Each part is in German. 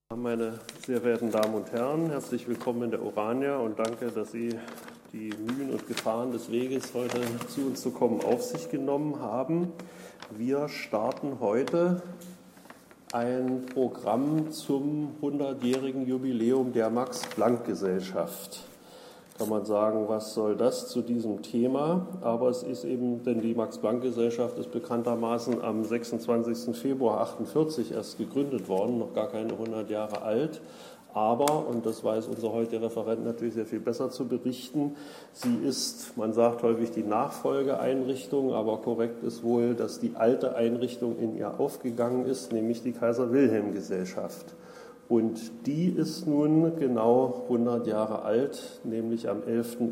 Meine sehr verehrten Damen und Herren, herzlich willkommen in der Orania und danke, dass Sie die Mühen und Gefahren des Weges, heute zu uns zu kommen, auf sich genommen haben. Wir starten heute ein Programm zum 100-jährigen Jubiläum der Max-Planck-Gesellschaft. Kann man sagen, was soll das zu diesem Thema? Aber es ist eben, denn die Max-Planck-Gesellschaft ist bekanntermaßen am 26. Februar 1948 erst gegründet worden, noch gar keine 100 Jahre alt. Aber, und das weiß unser heutiger Referent natürlich sehr viel besser zu berichten, sie ist, man sagt häufig die Nachfolgeeinrichtung, aber korrekt ist wohl, dass die alte Einrichtung in ihr aufgegangen ist, nämlich die Kaiser-Wilhelm-Gesellschaft. Und die ist nun genau 100 Jahre alt, nämlich am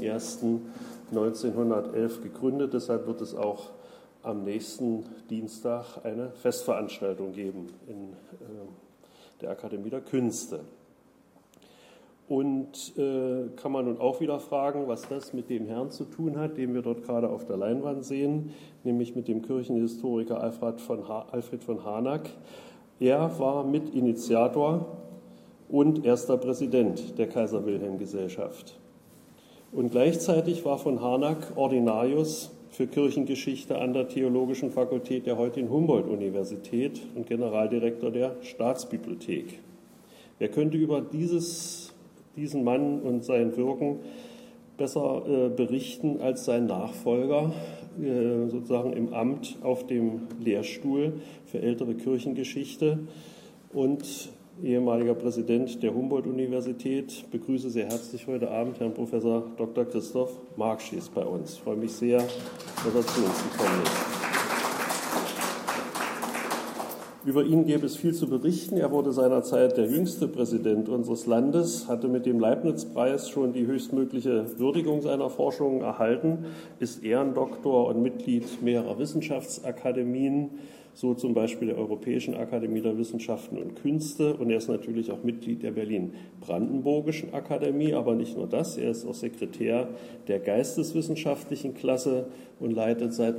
11.01.1911 gegründet. Deshalb wird es auch am nächsten Dienstag eine Festveranstaltung geben in der Akademie der Künste. Und kann man nun auch wieder fragen, was das mit dem Herrn zu tun hat, den wir dort gerade auf der Leinwand sehen, nämlich mit dem Kirchenhistoriker Alfred von Harnack. Er war Mitinitiator und erster Präsident der Kaiser-Wilhelm-Gesellschaft. Und gleichzeitig war von Harnack Ordinarius für Kirchengeschichte an der Theologischen Fakultät der heutigen Humboldt-Universität und Generaldirektor der Staatsbibliothek. Wer könnte über diesen Mann und sein Wirken besser berichten als sein Nachfolger, sozusagen im Amt auf dem Lehrstuhl für ältere Kirchengeschichte und ehemaliger Präsident der Humboldt-Universität. Ich begrüße sehr herzlich heute Abend Herrn Professor Dr. Christoph Markschies bei uns. Ich freue mich sehr, dass er zu uns gekommen ist. Über ihn gäbe es viel zu berichten. Er wurde seinerzeit der jüngste Präsident unseres Landes, hatte mit dem Leibniz-Preis schon die höchstmögliche Würdigung seiner Forschungen erhalten, ist Ehrendoktor und Mitglied mehrerer Wissenschaftsakademien, so zum Beispiel der Europäischen Akademie der Wissenschaften und Künste, und er ist natürlich auch Mitglied der Berlin-Brandenburgischen Akademie, aber nicht nur das, er ist auch Sekretär der Geisteswissenschaftlichen Klasse und leitet seit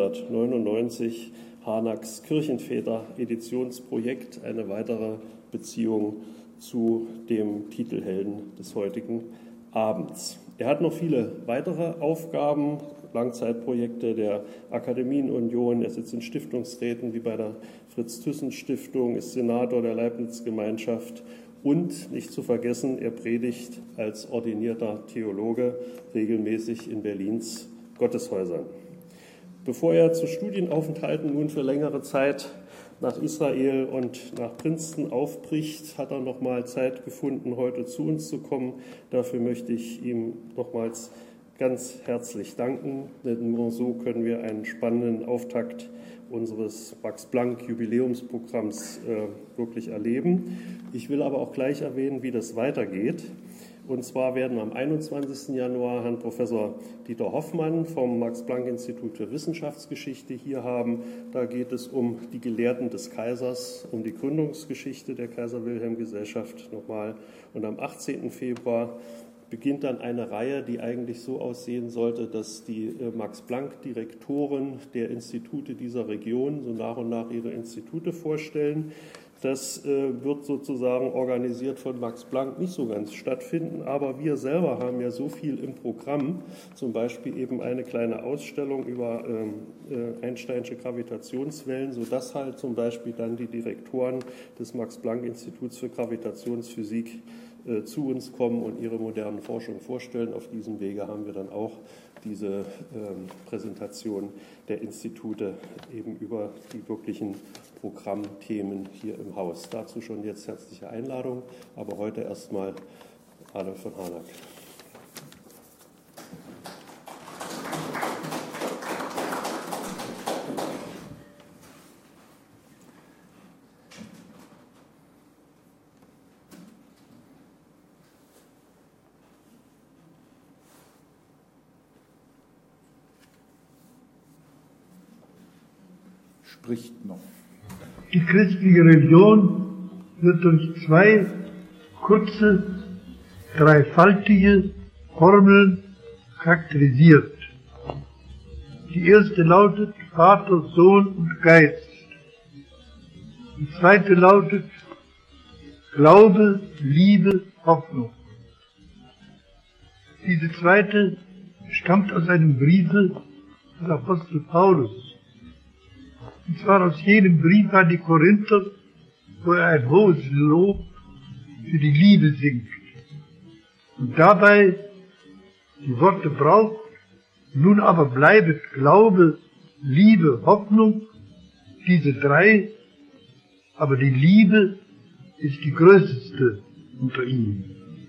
1999 Harnacks Kirchenväter-Editionsprojekt, eine weitere Beziehung zu dem Titelhelden des heutigen Abends. Er hat noch viele weitere Aufgaben, Langzeitprojekte der Akademienunion. Er sitzt in Stiftungsräten wie bei der Fritz-Thyssen-Stiftung, ist Senator der Leibniz-Gemeinschaft und, nicht zu vergessen, er predigt als ordinierter Theologe regelmäßig in Berlins Gotteshäusern. Bevor er zu Studienaufenthalten nun für längere Zeit nach Israel und nach Princeton aufbricht, hat er nochmal Zeit gefunden, heute zu uns zu kommen. Dafür möchte ich ihm nochmals ganz herzlich danken, denn nur so können wir einen spannenden Auftakt unseres Max-Planck-Jubiläumsprogramms wirklich erleben. Ich will aber auch gleich erwähnen, wie das weitergeht. Und zwar werden am 21. Januar Herrn Professor Dieter Hoffmann vom Max-Planck-Institut für Wissenschaftsgeschichte hier haben. Da geht es um die Gelehrten des Kaisers, um die Gründungsgeschichte der Kaiser-Wilhelm-Gesellschaft nochmal. Und am 18. Februar beginnt dann eine Reihe, die eigentlich so aussehen sollte, dass die Max-Planck-Direktoren der Institute dieser Region so nach und nach ihre Institute vorstellen. Das wird sozusagen organisiert von Max Planck nicht so ganz stattfinden, aber wir selber haben ja so viel im Programm, zum Beispiel eben eine kleine Ausstellung über Einsteinsche Gravitationswellen, sodass halt zum Beispiel dann die Direktoren des Max-Planck-Instituts für Gravitationsphysik zu uns kommen und ihre modernen Forschung vorstellen. Auf diesem Wege haben wir dann auch diese Präsentation der Institute eben über die wirklichen Programmthemen hier im Haus. Dazu schon jetzt herzliche Einladung, aber heute erstmal Adolf von Harnack. Spricht noch. Die christliche Religion wird durch zwei kurze, dreifaltige Formeln charakterisiert. Die erste lautet Vater, Sohn und Geist. Die zweite lautet Glaube, Liebe, Hoffnung. Diese zweite stammt aus einem Briefe des Apostel Paulus. Und zwar aus jenem Brief an die Korinther, wo er ein hohes Lob für die Liebe singt. Und dabei die Worte braucht: Nun aber bleibet Glaube, Liebe, Hoffnung, diese drei, aber die Liebe ist die größte unter ihnen.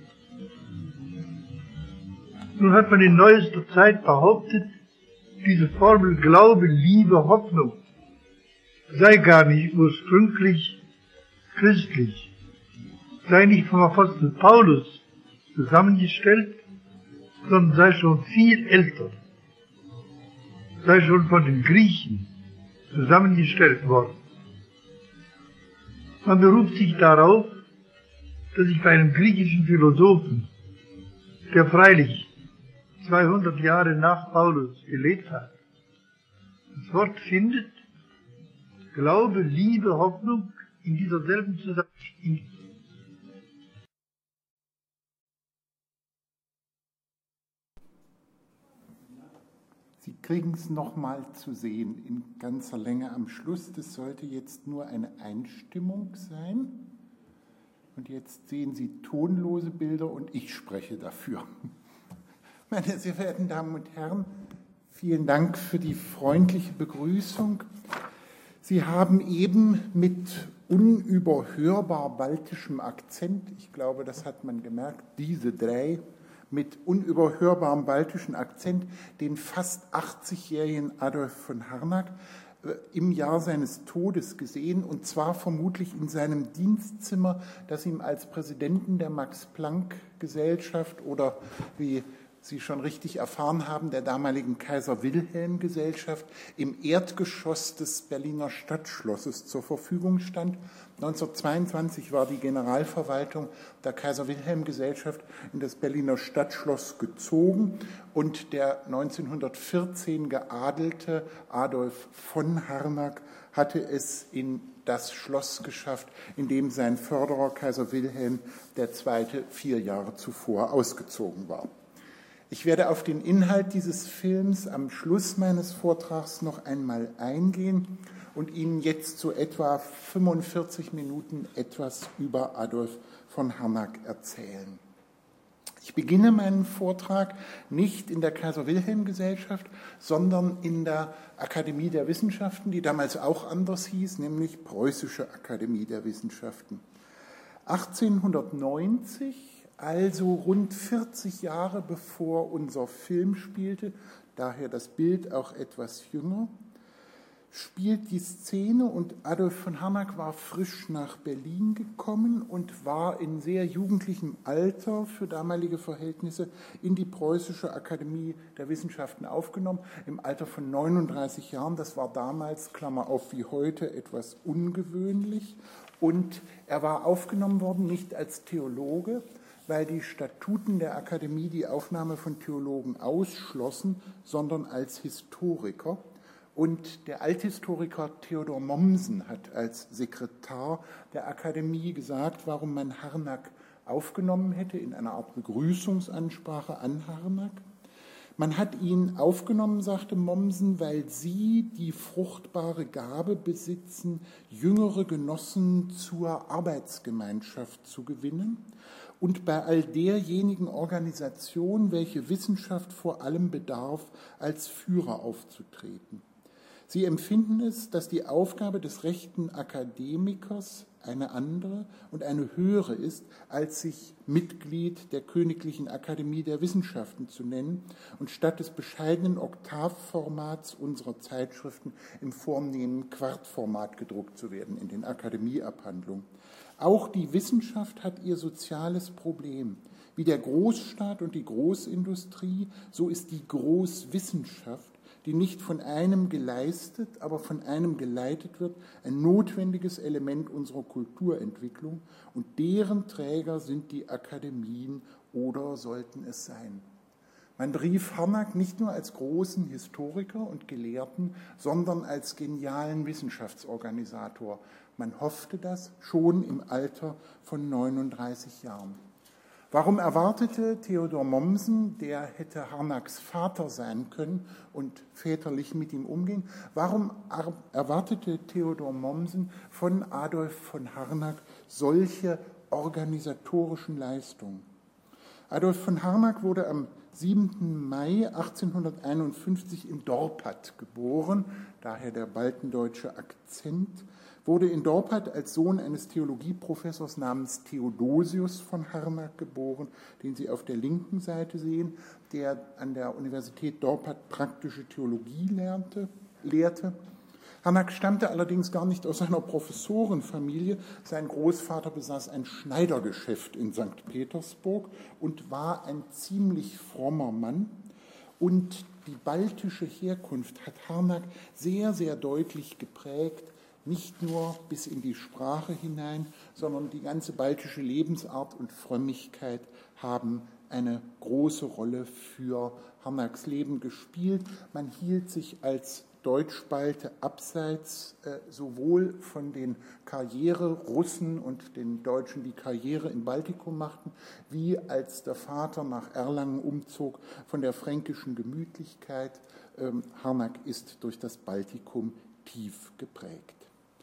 Nun hat man in neuester Zeit behauptet, diese Formel Glaube, Liebe, Hoffnung sei gar nicht ursprünglich christlich, sei nicht vom Apostel Paulus zusammengestellt, sondern sei schon viel älter, sei schon von den Griechen zusammengestellt worden. Man beruft sich darauf, dass sich bei einem griechischen Philosophen, der freilich 200 Jahre nach Paulus gelebt hat, das Wort findet: Glaube, Liebe, Hoffnung in dieser selben Zusammenhang. Sie kriegen es nochmal zu sehen in ganzer Länge am Schluss. Das sollte jetzt nur eine Einstimmung sein. Und jetzt sehen Sie tonlose Bilder und ich spreche dafür. Meine sehr verehrten Damen und Herren, vielen Dank für die freundliche Begrüßung. Sie haben eben mit unüberhörbar baltischem Akzent, ich glaube, das hat man gemerkt, diese drei, mit unüberhörbarem baltischen Akzent den fast 80-jährigen Adolf von Harnack im Jahr seines Todes gesehen, und zwar vermutlich in seinem Dienstzimmer, das ihm als Präsidenten der Max-Planck-Gesellschaft oder, wie Sie schon richtig erfahren haben, der damaligen Kaiser-Wilhelm-Gesellschaft im Erdgeschoss des Berliner Stadtschlosses zur Verfügung stand. 1922 war die Generalverwaltung der Kaiser-Wilhelm-Gesellschaft in das Berliner Stadtschloss gezogen und der 1914 geadelte Adolf von Harnack hatte es in das Schloss geschafft, in dem sein Förderer Kaiser Wilhelm II. 4 Jahre zuvor ausgezogen war. Ich werde auf den Inhalt dieses Films am Schluss meines Vortrags noch einmal eingehen und Ihnen jetzt so etwa 45 Minuten etwas über Adolf von Harnack erzählen. Ich beginne meinen Vortrag nicht in der Kaiser-Wilhelm-Gesellschaft, sondern in der Akademie der Wissenschaften, die damals auch anders hieß, nämlich Preußische Akademie der Wissenschaften. 1890, also rund 40 Jahre bevor unser Film spielte, daher das Bild auch etwas jünger, spielt die Szene, und Adolf von Harnack war frisch nach Berlin gekommen und war in sehr jugendlichem Alter für damalige Verhältnisse in die Preußische Akademie der Wissenschaften aufgenommen, im Alter von 39 Jahren. Das war damals, Klammer auf, wie heute, etwas ungewöhnlich. Und er war aufgenommen worden nicht als Theologe, weil die Statuten der Akademie die Aufnahme von Theologen ausschlossen, sondern als Historiker. Und der Althistoriker Theodor Mommsen hat als Sekretar der Akademie gesagt, warum man Harnack aufgenommen hätte in einer Art Begrüßungsansprache an Harnack. Man hat ihn aufgenommen, sagte Mommsen, weil sie die fruchtbare Gabe besitzen, jüngere Genossen zur Arbeitsgemeinschaft zu gewinnen und bei all derjenigen Organisation, welche Wissenschaft vor allem bedarf, als Führer aufzutreten. Sie empfinden es, dass die Aufgabe des rechten Akademikers eine andere und eine höhere ist, als sich Mitglied der Königlichen Akademie der Wissenschaften zu nennen und statt des bescheidenen Oktavformats unserer Zeitschriften im vornehmen Quartformat gedruckt zu werden in den Akademieabhandlungen. Auch die Wissenschaft hat ihr soziales Problem. Wie der Großstaat und die Großindustrie, so ist die Großwissenschaft, die nicht von einem geleistet, aber von einem geleitet wird, ein notwendiges Element unserer Kulturentwicklung, und deren Träger sind die Akademien oder sollten es sein. Man berief Harnack nicht nur als großen Historiker und Gelehrten, sondern als genialen Wissenschaftsorganisator. Man hoffte das schon im Alter von 39 Jahren. Warum erwartete Theodor Mommsen, der hätte Harnacks Vater sein können und väterlich mit ihm umging, warum erwartete Theodor Mommsen von Adolf von Harnack solche organisatorischen Leistungen? Adolf von Harnack wurde am 7. Mai 1851 in Dorpat geboren, daher der baltendeutsche Akzent, wurde in Dorpat als Sohn eines Theologieprofessors namens Theodosius von Harnack geboren, den Sie auf der linken Seite sehen, der an der Universität Dorpat praktische Theologie lehrte. Harnack stammte allerdings gar nicht aus einer Professorenfamilie. Sein Großvater besaß ein Schneidergeschäft in St. Petersburg und war ein ziemlich frommer Mann. Und die baltische Herkunft hat Harnack sehr, sehr deutlich geprägt, nicht nur bis in die Sprache hinein, sondern die ganze baltische Lebensart und Frömmigkeit haben eine große Rolle für Harnacks Leben gespielt. Man hielt sich als Deutschbalte abseits sowohl von den Karriere-Russen und den Deutschen, die Karriere im Baltikum machten, wie als der Vater nach Erlangen umzog, von der fränkischen Gemütlichkeit. Harnack ist durch das Baltikum tief geprägt.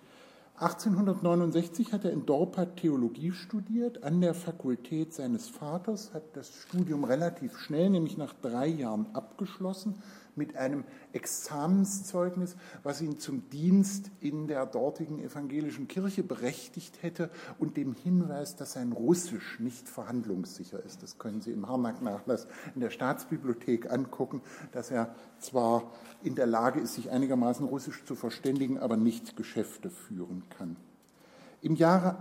1869 hat er in Dorpat Theologie studiert, an der Fakultät seines Vaters, hat das Studium relativ schnell, nämlich nach 3 Jahren, abgeschlossen, mit einem Examenszeugnis, was ihn zum Dienst in der dortigen evangelischen Kirche berechtigt hätte und dem Hinweis, dass sein Russisch nicht verhandlungssicher ist. Das können Sie im Harnack-Nachlass in der Staatsbibliothek angucken, dass er zwar in der Lage ist, sich einigermaßen Russisch zu verständigen, aber nicht Geschäfte führen kann. Im Jahre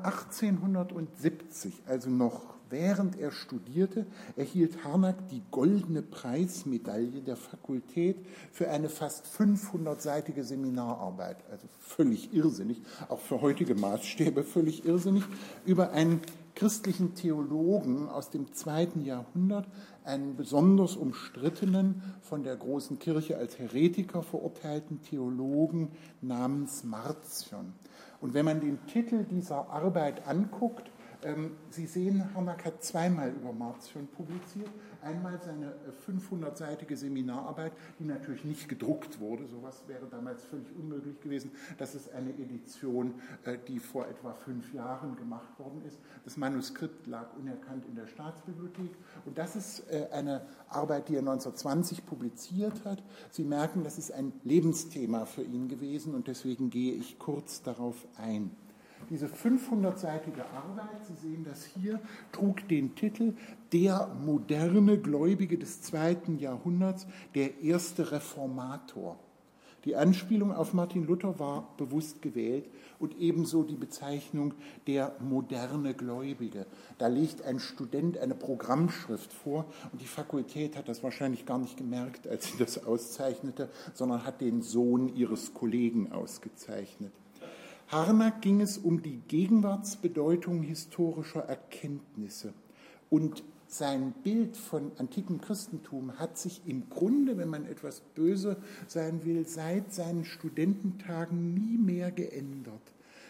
1870, also noch während er studierte, erhielt Harnack die Goldene Preismedaille der Fakultät für eine fast 500-seitige Seminararbeit, also völlig irrsinnig, auch für heutige Maßstäbe völlig irrsinnig, über einen christlichen Theologen aus dem 2. Jahrhundert, einen besonders umstrittenen, von der großen Kirche als Heretiker verurteilten Theologen namens Marcion. Und wenn man den Titel dieser Arbeit anguckt, Sie sehen, Harnack hat zweimal über Marcion publiziert. Einmal seine 500-seitige Seminararbeit, die natürlich nicht gedruckt wurde. Sowas wäre damals völlig unmöglich gewesen. Das ist eine Edition, die vor etwa 5 Jahren gemacht worden ist. Das Manuskript lag unerkannt in der Staatsbibliothek. Und das ist eine Arbeit, die er 1920 publiziert hat. Sie merken, das ist ein Lebensthema für ihn gewesen und deswegen gehe ich kurz darauf ein. Diese 500-seitige Arbeit, Sie sehen das hier, trug den Titel Der moderne Gläubige des 2. Jahrhunderts, der erste Reformator. Die Anspielung auf Martin Luther war bewusst gewählt und ebenso die Bezeichnung der moderne Gläubige. Da legt ein Student eine Programmschrift vor und die Fakultät hat das wahrscheinlich gar nicht gemerkt, als sie das auszeichnete, sondern hat den Sohn ihres Kollegen ausgezeichnet. Harnack ging es um die Gegenwartsbedeutung historischer Erkenntnisse und sein Bild von antikem Christentum hat sich im Grunde, wenn man etwas böse sein will, seit seinen Studententagen nie mehr geändert.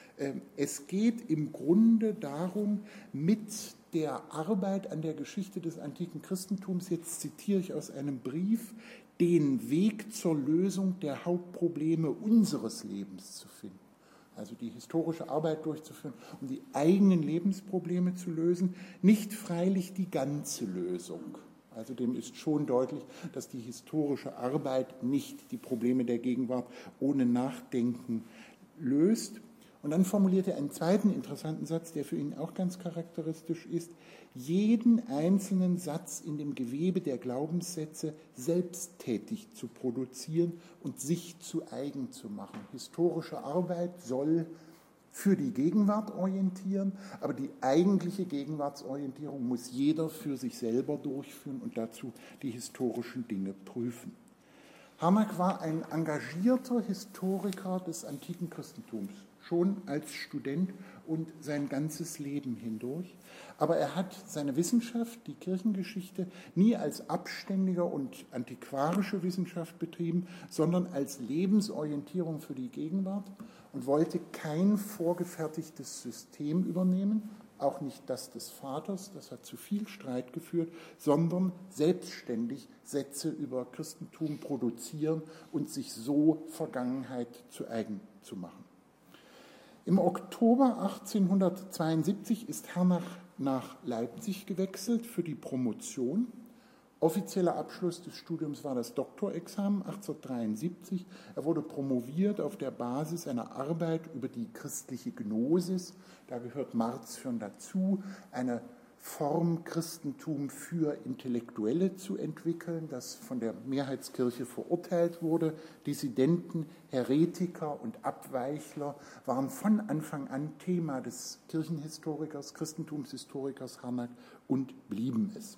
Es geht im Grunde darum, mit der Arbeit an der Geschichte des antiken Christentums, jetzt zitiere ich aus einem Brief, den Weg zur Lösung der Hauptprobleme unseres Lebens zu finden. Also die historische Arbeit durchzuführen, um die eigenen Lebensprobleme zu lösen, nicht freilich die ganze Lösung. Also dem ist schon deutlich, dass die historische Arbeit nicht die Probleme der Gegenwart ohne Nachdenken löst. Und dann formuliert er einen zweiten interessanten Satz, der für ihn auch ganz charakteristisch ist: jeden einzelnen Satz in dem Gewebe der Glaubenssätze selbsttätig zu produzieren und sich zu eigen zu machen. Historische Arbeit soll für die Gegenwart orientieren, aber die eigentliche Gegenwartsorientierung muss jeder für sich selber durchführen und dazu die historischen Dinge prüfen. Harnack war ein engagierter Historiker des antiken Christentums, schon als Student und sein ganzes Leben hindurch. Aber er hat seine Wissenschaft, die Kirchengeschichte, nie als abständiger und antiquarische Wissenschaft betrieben, sondern als Lebensorientierung für die Gegenwart und wollte kein vorgefertigtes System übernehmen, auch nicht das des Vaters, das hat zu viel Streit geführt, sondern selbstständig Sätze über Christentum produzieren und sich so Vergangenheit zu eigen zu machen. Im Oktober 1872 ist Harnack nach Leipzig gewechselt für die Promotion. Offizieller Abschluss des Studiums war das Doktorexamen 1873. Er wurde promoviert auf der Basis einer Arbeit über die christliche Gnosis. Da gehört Marzion dazu, eine Form Christentum für Intellektuelle zu entwickeln, das von der Mehrheitskirche verurteilt wurde. Dissidenten, Heretiker und Abweichler waren von Anfang an Thema des Kirchenhistorikers, Christentumshistorikers Harnack und blieben es.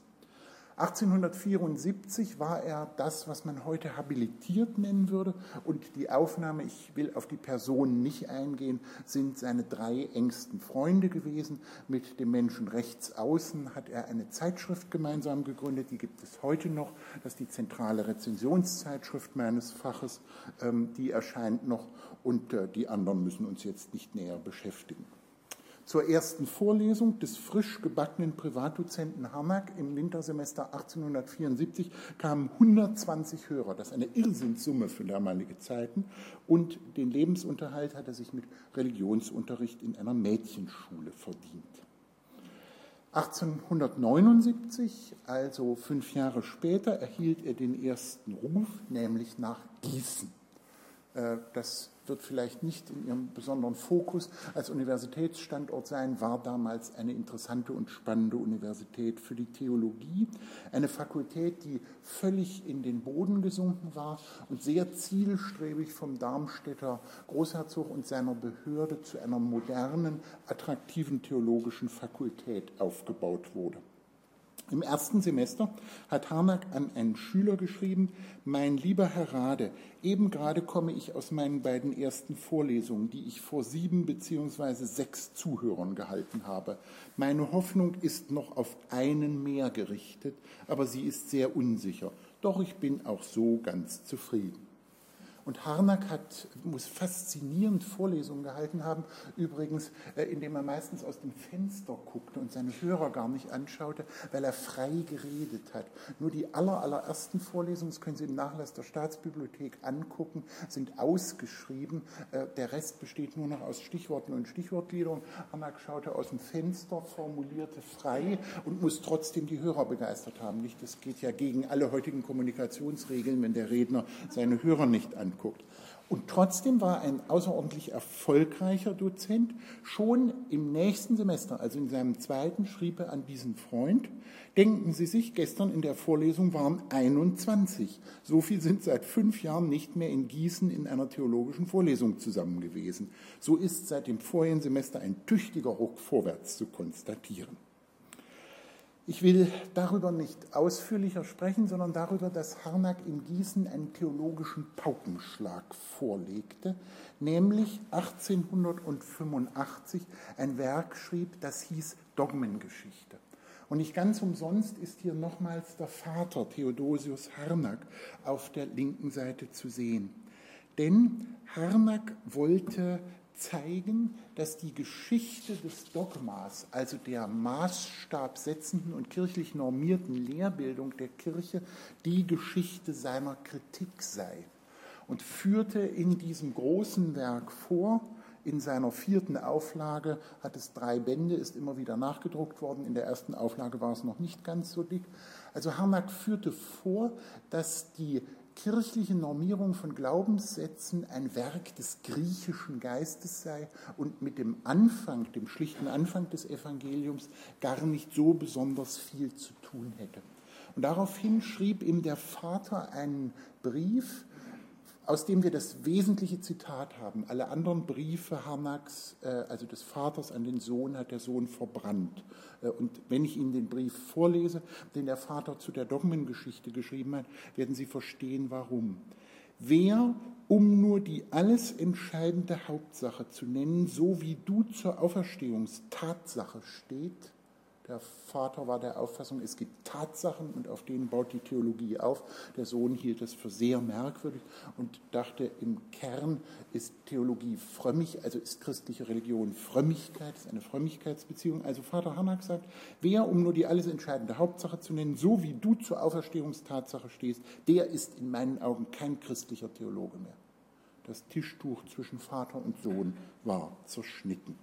1874 war er das, was man heute habilitiert nennen würde, und die Aufnahme, ich will auf die Person nicht eingehen, sind seine 3 engsten Freunde gewesen. Mit dem Menschen rechts außen hat er eine Zeitschrift gemeinsam gegründet, die gibt es heute noch, das ist die zentrale Rezensionszeitschrift meines Faches, die erscheint noch, und die anderen müssen uns jetzt nicht näher beschäftigen. Zur ersten Vorlesung des frisch gebackenen Privatdozenten Harnack im Wintersemester 1874 kamen 120 Hörer, das ist eine Irrsinnssumme für damalige Zeiten, und den Lebensunterhalt hat er sich mit Religionsunterricht in einer Mädchenschule verdient. 1879, also 5 Jahre später, erhielt er den ersten Ruf, nämlich nach Gießen. Das wird vielleicht nicht in ihrem besonderen Fokus als Universitätsstandort sein, war damals eine interessante und spannende Universität für die Theologie, eine Fakultät, die völlig in den Boden gesunken war und sehr zielstrebig vom Darmstädter Großherzog und seiner Behörde zu einer modernen, attraktiven theologischen Fakultät aufgebaut wurde. Im ersten Semester hat Harnack an einen Schüler geschrieben: Mein lieber Herr Rade, eben gerade komme ich aus meinen beiden ersten Vorlesungen, die ich vor 7 bzw. 6 Zuhörern gehalten habe. Meine Hoffnung ist noch auf einen mehr gerichtet, aber sie ist sehr unsicher. Doch ich bin auch so ganz zufrieden. Und Harnack muss faszinierend Vorlesungen gehalten haben, übrigens, indem er meistens aus dem Fenster guckte und seine Hörer gar nicht anschaute, weil er frei geredet hat. Nur die allerersten Vorlesungen, das können Sie im Nachlass der Staatsbibliothek angucken, sind ausgeschrieben. Der Rest besteht nur noch aus Stichworten und Stichwortgliederung. Harnack schaute aus dem Fenster, formulierte frei und muss trotzdem die Hörer begeistert haben. Das geht ja gegen alle heutigen Kommunikationsregeln, wenn der Redner seine Hörer nicht anguckt. Und trotzdem war er ein außerordentlich erfolgreicher Dozent. Schon im nächsten Semester, also in seinem 2., schrieb er an diesen Freund: Denken Sie sich, gestern in der Vorlesung waren 21. So viel sind seit 5 Jahren nicht mehr in Gießen in einer theologischen Vorlesung zusammen gewesen. So ist seit dem vorigen Semester ein tüchtiger Ruck vorwärts zu konstatieren. Ich will darüber nicht ausführlicher sprechen, sondern darüber, dass Harnack in Gießen einen theologischen Paukenschlag vorlegte, nämlich 1885 ein Werk schrieb, das hieß Dogmengeschichte. Und nicht ganz umsonst ist hier nochmals der Vater Theodosius Harnack auf der linken Seite zu sehen. Denn Harnack wollte zeigen, dass die Geschichte des Dogmas, also der maßstabsetzenden und kirchlich normierten Lehrbildung der Kirche, die Geschichte seiner Kritik sei. Und führte in diesem großen Werk vor, in seiner 4. Auflage hat es 3 Bände, ist immer wieder nachgedruckt worden. In der ersten Auflage war es noch nicht ganz so dick. Also Harnack führte vor, dass die kirchliche Normierung von Glaubenssätzen ein Werk des griechischen Geistes sei und mit dem Anfang, dem schlichten Anfang des Evangeliums, gar nicht so besonders viel zu tun hätte. Und daraufhin schrieb ihm der Vater einen Brief, aus dem wir das wesentliche Zitat haben. Alle anderen Briefe Harnacks, also des Vaters an den Sohn, hat der Sohn verbrannt. Und wenn ich Ihnen den Brief vorlese, den der Vater zu der Dogmengeschichte geschrieben hat, werden Sie verstehen, warum. wer, um nur die alles entscheidende Hauptsache zu nennen, so wie du zur Auferstehungstatsache steht. Der Vater war der Auffassung, es gibt Tatsachen und auf denen baut die Theologie auf. Der Sohn hielt das für sehr merkwürdig und dachte, im Kern ist Theologie frömmig, also ist christliche Religion Frömmigkeit, ist eine Frömmigkeitsbeziehung. Also Vater Harnack sagt, wer, um nur die alles entscheidende Hauptsache zu nennen, so wie du zur Auferstehungstatsache stehst, der ist in meinen Augen kein christlicher Theologe mehr. Das Tischtuch zwischen Vater und Sohn war zerschnitten.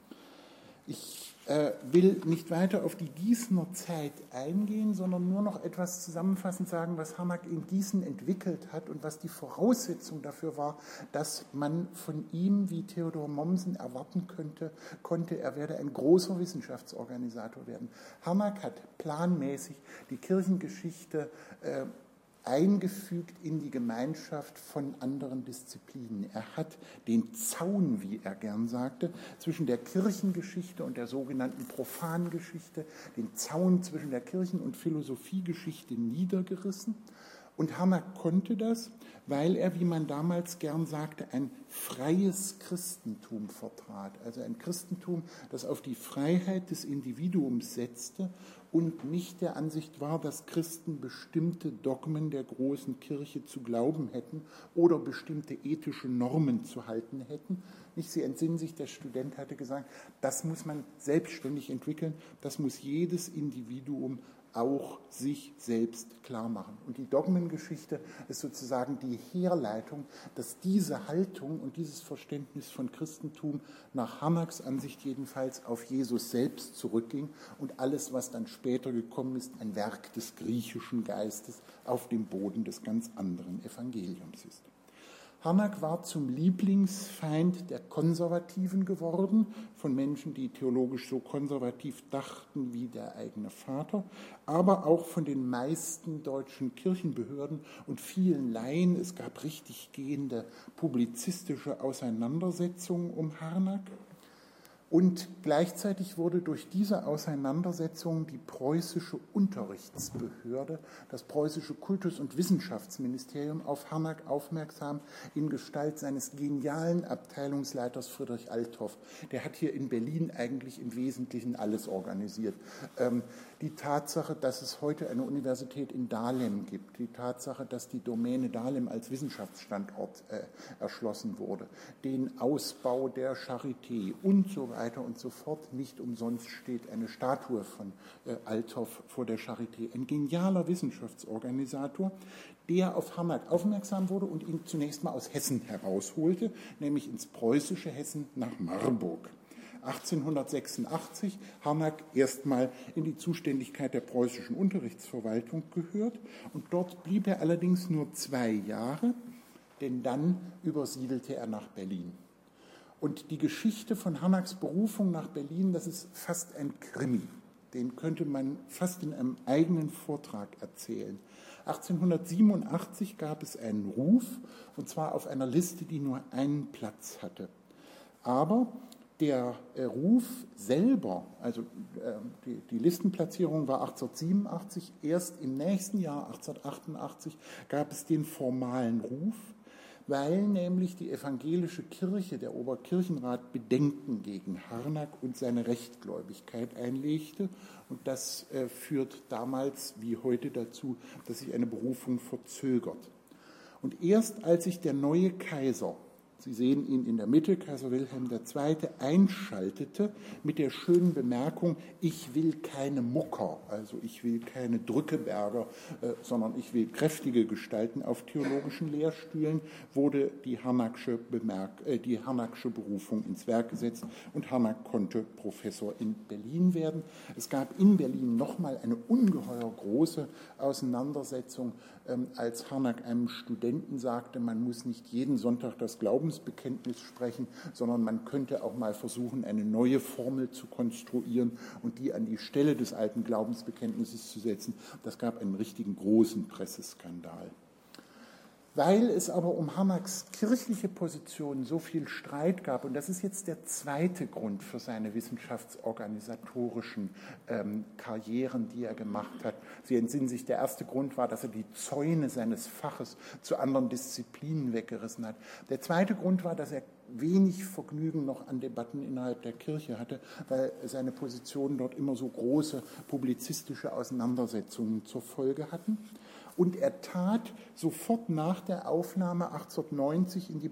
Ich will nicht weiter auf die Gießener Zeit eingehen, sondern nur noch etwas zusammenfassend sagen, was Harnack in Gießen entwickelt hat und was die Voraussetzung dafür war, dass man von ihm, wie Theodor Mommsen erwarten konnte, er werde ein großer Wissenschaftsorganisator werden. Harnack hat planmäßig die Kirchengeschichte eingefügt in die Gemeinschaft von anderen Disziplinen. Er hat den Zaun, wie er gern sagte, zwischen der Kirchengeschichte und der sogenannten Profangeschichte, den Zaun zwischen der Kirchen- und Philosophiegeschichte niedergerissen. Und Harnack konnte das, weil er, wie man damals gern sagte, ein freies Christentum vertrat. Also ein Christentum, das auf die Freiheit des Individuums setzte und nicht der Ansicht war, dass Christen bestimmte Dogmen der großen Kirche zu glauben hätten oder bestimmte ethische Normen zu halten hätten. Nicht, Sie entsinnen sich, der Student hatte gesagt, das muss man selbstständig entwickeln, das muss jedes Individuum auch sich selbst klar machen. Und die Dogmengeschichte ist sozusagen die Herleitung, dass diese Haltung und dieses Verständnis von Christentum nach Harnacks Ansicht jedenfalls auf Jesus selbst zurückging und alles, was dann später gekommen ist, ein Werk des griechischen Geistes auf dem Boden des ganz anderen Evangeliums ist. Harnack war zum Lieblingsfeind der Konservativen geworden, von Menschen, die theologisch so konservativ dachten wie der eigene Vater, aber auch von den meisten deutschen Kirchenbehörden und vielen Laien. Es gab richtig gehende publizistische Auseinandersetzungen um Harnack. Und gleichzeitig wurde durch diese Auseinandersetzung die preußische Unterrichtsbehörde, das preußische Kultus- und Wissenschaftsministerium auf Harnack aufmerksam in Gestalt seines genialen Abteilungsleiters Friedrich Althoff. Der hat hier in Berlin eigentlich im Wesentlichen alles organisiert. Die Tatsache, dass es heute eine Universität in Dahlem gibt, die Tatsache, dass die Domäne Dahlem als Wissenschaftsstandort erschlossen wurde, den Ausbau der Charité und so weiter und so fort. Nicht umsonst steht eine Statue von Althoff vor der Charité. Ein genialer Wissenschaftsorganisator, der auf Harnack aufmerksam wurde und ihn zunächst mal aus Hessen herausholte, nämlich ins preußische Hessen nach Marburg. 1886 Harnack erstmal in die Zuständigkeit der preußischen Unterrichtsverwaltung gehört und dort blieb er allerdings nur 2 Jahre, denn dann übersiedelte er nach Berlin. Und die Geschichte von Harnacks Berufung nach Berlin, das ist fast ein Krimi. Den könnte man fast in einem eigenen Vortrag erzählen. 1887 gab es einen Ruf, und zwar auf einer Liste, die nur einen Platz hatte. Aber der Ruf selber, also die Listenplatzierung war 1887, erst im nächsten Jahr, 1888, gab es den formalen Ruf, weil nämlich die evangelische Kirche, der Oberkirchenrat, Bedenken gegen Harnack und seine Rechtgläubigkeit einlegte. Und das führt damals wie heute dazu, dass sich eine Berufung verzögert. Und erst als sich der neue Kaiser, Sie sehen ihn in der Mitte, Kaiser Wilhelm II., einschaltete mit der schönen Bemerkung, ich will keine Mucker, also ich will keine Drückeberger, sondern ich will kräftige Gestalten auf theologischen Lehrstühlen, wurde die Harnacksche Berufung ins Werk gesetzt und Harnack konnte Professor in Berlin werden. Es gab in Berlin nochmal eine ungeheuer große Auseinandersetzung, als Harnack einem Studenten sagte, man muss nicht jeden Sonntag das Glaubensbekenntnis sprechen, sondern man könnte auch mal versuchen, eine neue Formel zu konstruieren und die an die Stelle des alten Glaubensbekenntnisses zu setzen. Das gab einen richtigen großen Presseskandal. Weil es aber um Harnacks kirchliche Position so viel Streit gab, und das ist jetzt der zweite Grund für seine wissenschaftsorganisatorischen Karrieren, die er gemacht hat. Sie entsinnen sich, der erste Grund war, dass er die Zäune seines Faches zu anderen Disziplinen weggerissen hat. Der zweite Grund war, dass er wenig Vergnügen noch an Debatten innerhalb der Kirche hatte, weil seine Positionen dort immer so große publizistische Auseinandersetzungen zur Folge hatten. Und er tat sofort nach der Aufnahme 1890 in die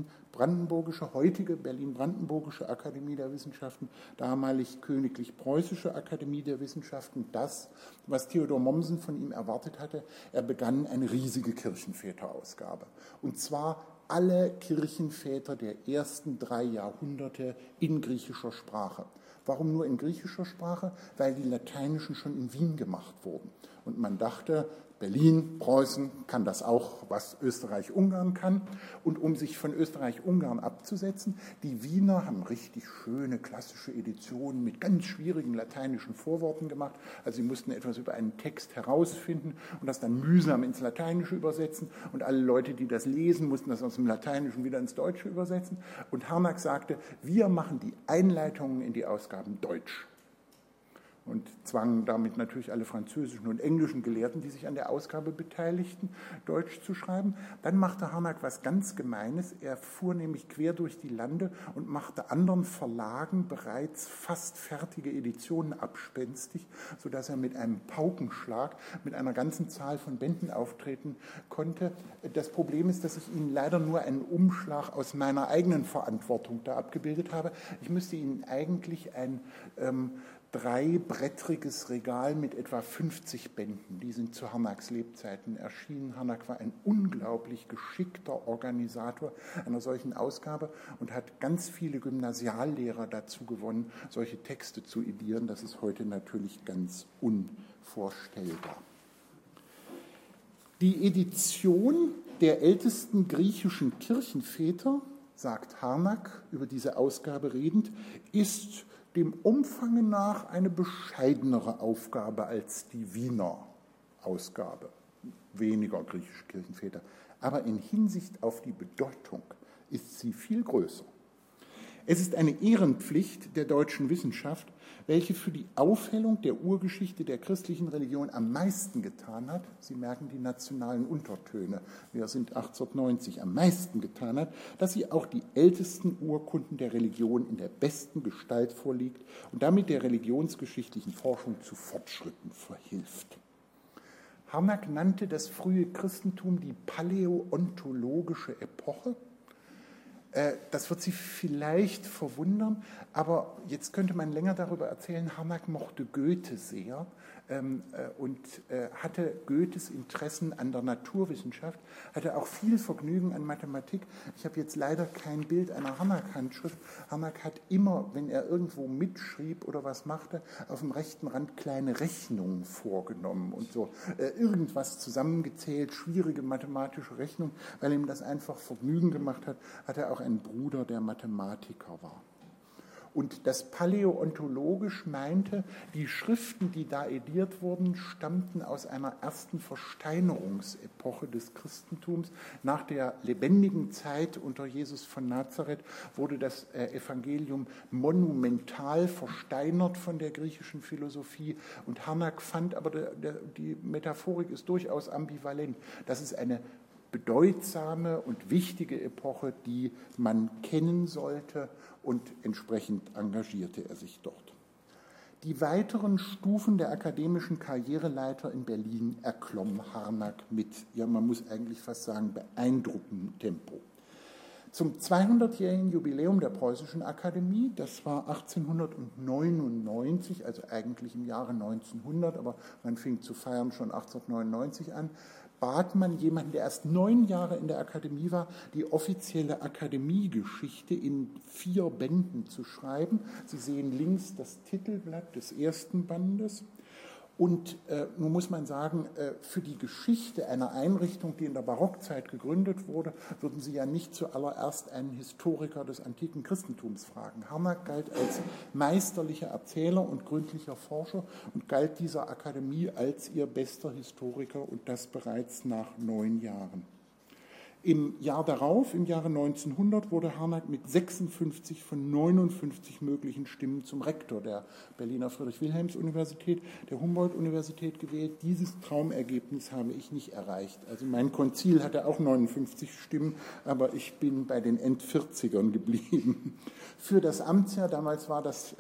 heutige Berlin-Brandenburgische Akademie der Wissenschaften, damalig Königlich-Preußische Akademie der Wissenschaften, das, was Theodor Mommsen von ihm erwartet hatte. Er begann eine riesige Kirchenväterausgabe. Und zwar alle Kirchenväter der ersten 3 Jahrhunderte in griechischer Sprache. Warum nur in griechischer Sprache? Weil die lateinischen schon in Wien gemacht wurden. Und man dachte, Berlin, Preußen kann das auch, was Österreich-Ungarn kann. Und um sich von Österreich-Ungarn abzusetzen, die Wiener haben richtig schöne klassische Editionen mit ganz schwierigen lateinischen Vorworten gemacht. Also sie mussten etwas über einen Text herausfinden und das dann mühsam ins Lateinische übersetzen. Und alle Leute, die das lesen, mussten das aus dem Lateinischen wieder ins Deutsche übersetzen. Und Harnack sagte, wir machen die Einleitungen in die Ausgaben deutsch. Und zwang damit natürlich alle französischen und englischen Gelehrten, die sich an der Ausgabe beteiligten, Deutsch zu schreiben. Dann machte Harnack was ganz Gemeines. Er fuhr nämlich quer durch die Lande und machte anderen Verlagen bereits fast fertige Editionen abspenstig, sodass er mit einem Paukenschlag mit einer ganzen Zahl von Bänden auftreten konnte. Das Problem ist, dass ich Ihnen leider nur einen Umschlag aus meiner eigenen Verantwortung da abgebildet habe. Ich müsste Ihnen eigentlich ein 3-brettriges Regal mit etwa 50 Bänden. Die sind zu Harnacks Lebzeiten erschienen. Harnack war ein unglaublich geschickter Organisator einer solchen Ausgabe und hat ganz viele Gymnasiallehrer dazu gewonnen, solche Texte zu edieren. Das ist heute natürlich ganz unvorstellbar. Die Edition der ältesten griechischen Kirchenväter, sagt Harnack über diese Ausgabe redend, ist dem Umfange nach eine bescheidenere Aufgabe als die Wiener Ausgabe. Weniger griechische Kirchenväter. Aber in Hinsicht auf die Bedeutung ist sie viel größer. Es ist eine Ehrenpflicht der deutschen Wissenschaft, welche für die Aufhellung der Urgeschichte der christlichen Religion am meisten getan hat. Sie merken die nationalen Untertöne. Wir sind 1890 am meisten getan hat, dass sie auch die ältesten Urkunden der Religion in der besten Gestalt vorliegt und damit der religionsgeschichtlichen Forschung zu Fortschritten verhilft. Harnack nannte das frühe Christentum die paläontologische Epoche. Das wird Sie vielleicht verwundern, aber jetzt könnte man länger darüber erzählen. Harnack mochte Goethe sehr und hatte Goethes Interessen an der Naturwissenschaft, hatte auch viel Vergnügen an Mathematik. Ich habe jetzt leider kein Bild einer Harnack-Handschrift. Harnack hat immer, wenn er irgendwo mitschrieb oder was machte, auf dem rechten Rand kleine Rechnungen vorgenommen und so irgendwas zusammengezählt, schwierige mathematische Rechnungen, weil ihm das einfach Vergnügen gemacht hat, hat er auch einen Bruder, der Mathematiker war. Und das paläontologisch meinte, die Schriften, die da ediert wurden, stammten aus einer ersten Versteinerungsepoche des Christentums. Nach der lebendigen Zeit unter Jesus von Nazareth wurde das Evangelium monumental versteinert von der griechischen Philosophie. Und Harnack fand, aber die Metaphorik ist durchaus ambivalent, das ist eine bedeutsame und wichtige Epoche, die man kennen sollte, und entsprechend engagierte er sich dort. Die weiteren Stufen der akademischen Karriereleiter in Berlin erklomm Harnack mit, ja, man muss eigentlich fast sagen, beeindruckendem Tempo. Zum 200-jährigen Jubiläum der Preußischen Akademie, das war 1899, also eigentlich im Jahre 1900, aber man fing zu feiern schon 1899 an, bat man jemanden, der erst 9 Jahre in der Akademie war, die offizielle Akademiegeschichte in 4 Bänden zu schreiben. Sie sehen links das Titelblatt des ersten Bandes. Und nun muss man sagen, für die Geschichte einer Einrichtung, die in der Barockzeit gegründet wurde, würden Sie ja nicht zuallererst einen Historiker des antiken Christentums fragen. Harnack galt als meisterlicher Erzähler und gründlicher Forscher und galt dieser Akademie als ihr bester Historiker, und das bereits nach 9 Jahren. Im Jahr darauf, im Jahre 1900, wurde Harnack mit 56 von 59 möglichen Stimmen zum Rektor der Berliner Friedrich-Wilhelms-Universität, der Humboldt-Universität gewählt. Dieses Traumergebnis habe ich nicht erreicht. Also mein Konzil hatte auch 59 Stimmen, aber ich bin bei den End-40ern geblieben. Für das Amtsjahr, damals war das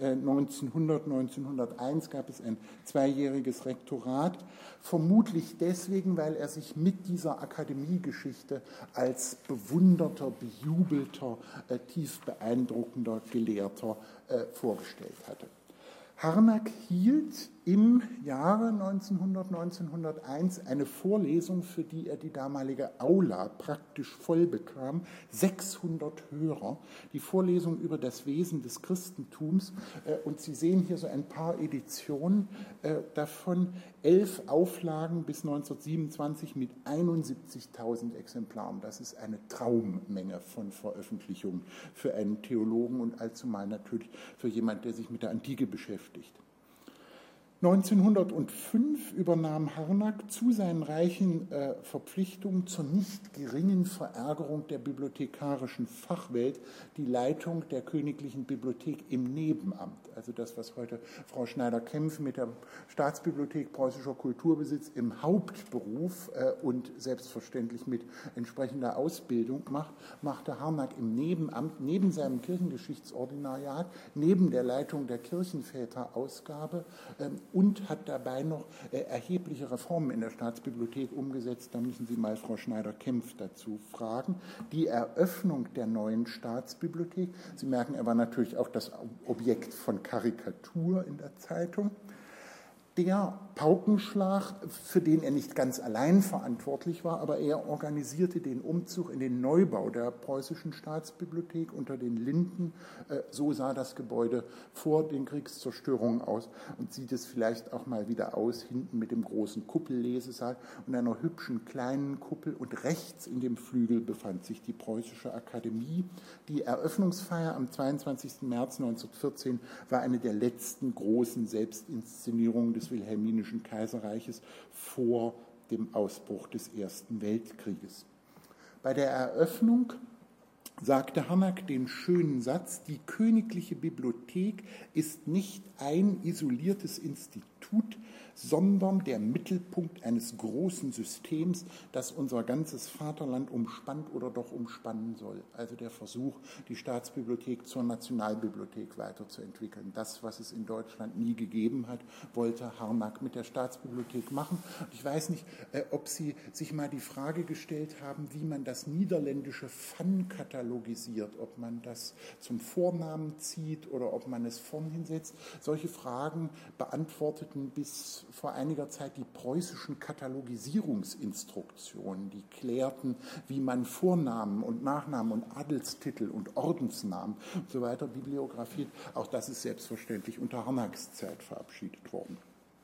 1901, gab es ein zweijähriges Rektorat, vermutlich deswegen, weil er sich mit dieser Akademiegeschichte als bewunderter, bejubelter, tief beeindruckender Gelehrter vorgestellt hatte. Harnack hielt im Jahre 1901 eine Vorlesung, für die er die damalige Aula praktisch voll bekam, 600 Hörer, die Vorlesung über das Wesen des Christentums. Und Sie sehen hier so ein paar Editionen davon, 11 Auflagen bis 1927 mit 71.000 Exemplaren. Das ist eine Traummenge von Veröffentlichungen für einen Theologen und allzumal natürlich für jemanden, der sich mit der Antike beschäftigt. 1905 übernahm Harnack zu seinen reichen Verpflichtungen zur nicht geringen Verärgerung der bibliothekarischen Fachwelt die Leitung der Königlichen Bibliothek im Nebenamt. Also das, was heute Frau Schneider-Kempf mit der Staatsbibliothek Preußischer Kulturbesitz im Hauptberuf und selbstverständlich mit entsprechender Ausbildung macht, machte Harnack im Nebenamt, neben seinem Kirchengeschichtsordinariat, neben der Leitung der Kirchenväterausgabe und hat dabei noch erhebliche Reformen in der Staatsbibliothek umgesetzt. Da müssen Sie mal Frau Schneider-Kempf dazu fragen. Die Eröffnung der neuen Staatsbibliothek, Sie merken, er war natürlich auch das Objekt von Karikatur in der Zeitung. Der Paukenschlag, für den er nicht ganz allein verantwortlich war, aber er organisierte den Umzug in den Neubau der preußischen Staatsbibliothek unter den Linden. So sah das Gebäude vor den Kriegszerstörungen aus und sieht es vielleicht auch mal wieder aus, hinten mit dem großen Kuppellesesaal und einer hübschen kleinen Kuppel. Und rechts in dem Flügel befand sich die Preußische Akademie. Die Eröffnungsfeier am 22. März 1914 war eine der letzten großen Selbstinszenierungen des Wilhelminischen Kaiserreiches vor dem Ausbruch des Ersten Weltkrieges. Bei der Eröffnung sagte Harnack den schönen Satz: Die Königliche Bibliothek ist nicht ein isoliertes Institut, sondern der Mittelpunkt eines großen Systems, das unser ganzes Vaterland umspannt oder doch umspannen soll. Also der Versuch, die Staatsbibliothek zur Nationalbibliothek weiterzuentwickeln. Das, was es in Deutschland nie gegeben hat, wollte Harnack mit der Staatsbibliothek machen. Ich weiß nicht, ob Sie sich mal die Frage gestellt haben, wie man das niederländische Van katalogisiert, ob man das zum Vornamen zieht oder ob man es vorn hinsetzt. Solche Fragen beantworteten bis vor einiger Zeit die preußischen Katalogisierungsinstruktionen, die klärten, wie man Vornamen und Nachnamen und Adelstitel und Ordensnamen und so weiter bibliografiert. Auch das ist selbstverständlich unter Harnacks Zeit verabschiedet worden.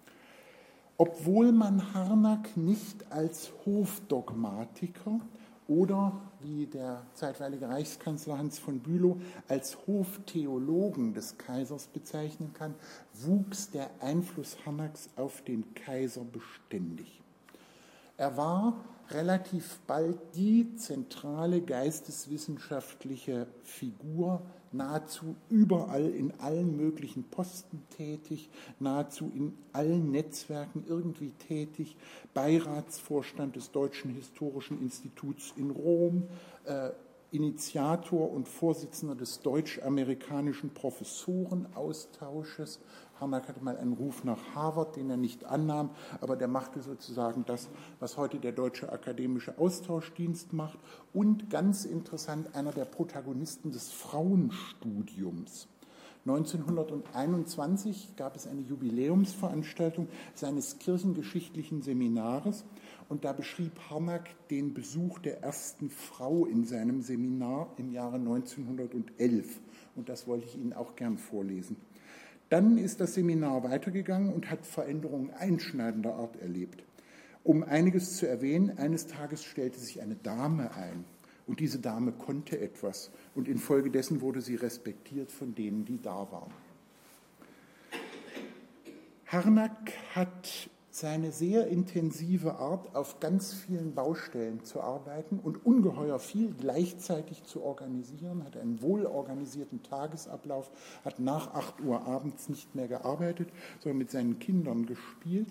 Obwohl man Harnack nicht als Hofdogmatiker oder, wie der zeitweilige Reichskanzler Hans von Bülow, als Hoftheologen des Kaisers bezeichnen kann, wuchs der Einfluss Harnacks auf den Kaiser beständig. Er war relativ bald die zentrale geisteswissenschaftliche Figur, nahezu überall in allen möglichen Posten tätig, nahezu in allen Netzwerken irgendwie tätig, Beiratsvorstand des Deutschen Historischen Instituts in Rom, Initiator und Vorsitzender des deutsch-amerikanischen Professorenaustausches. Harnack hatte mal einen Ruf nach Harvard, den er nicht annahm, aber der machte sozusagen das, was heute der Deutsche Akademische Austauschdienst macht. Und ganz interessant, einer der Protagonisten des Frauenstudiums. 1921 gab es eine Jubiläumsveranstaltung seines kirchengeschichtlichen Seminares und da beschrieb Harnack den Besuch der ersten Frau in seinem Seminar im Jahre 1911 und das wollte ich Ihnen auch gern vorlesen. Dann ist das Seminar weitergegangen und hat Veränderungen einschneidender Art erlebt. Um einiges zu erwähnen, eines Tages stellte sich eine Dame ein. Und diese Dame konnte etwas und infolgedessen wurde sie respektiert von denen, die da waren. Harnack hat seine sehr intensive Art, auf ganz vielen Baustellen zu arbeiten und ungeheuer viel gleichzeitig zu organisieren, hat einen wohlorganisierten Tagesablauf, hat nach 8 Uhr abends nicht mehr gearbeitet, sondern mit seinen Kindern gespielt.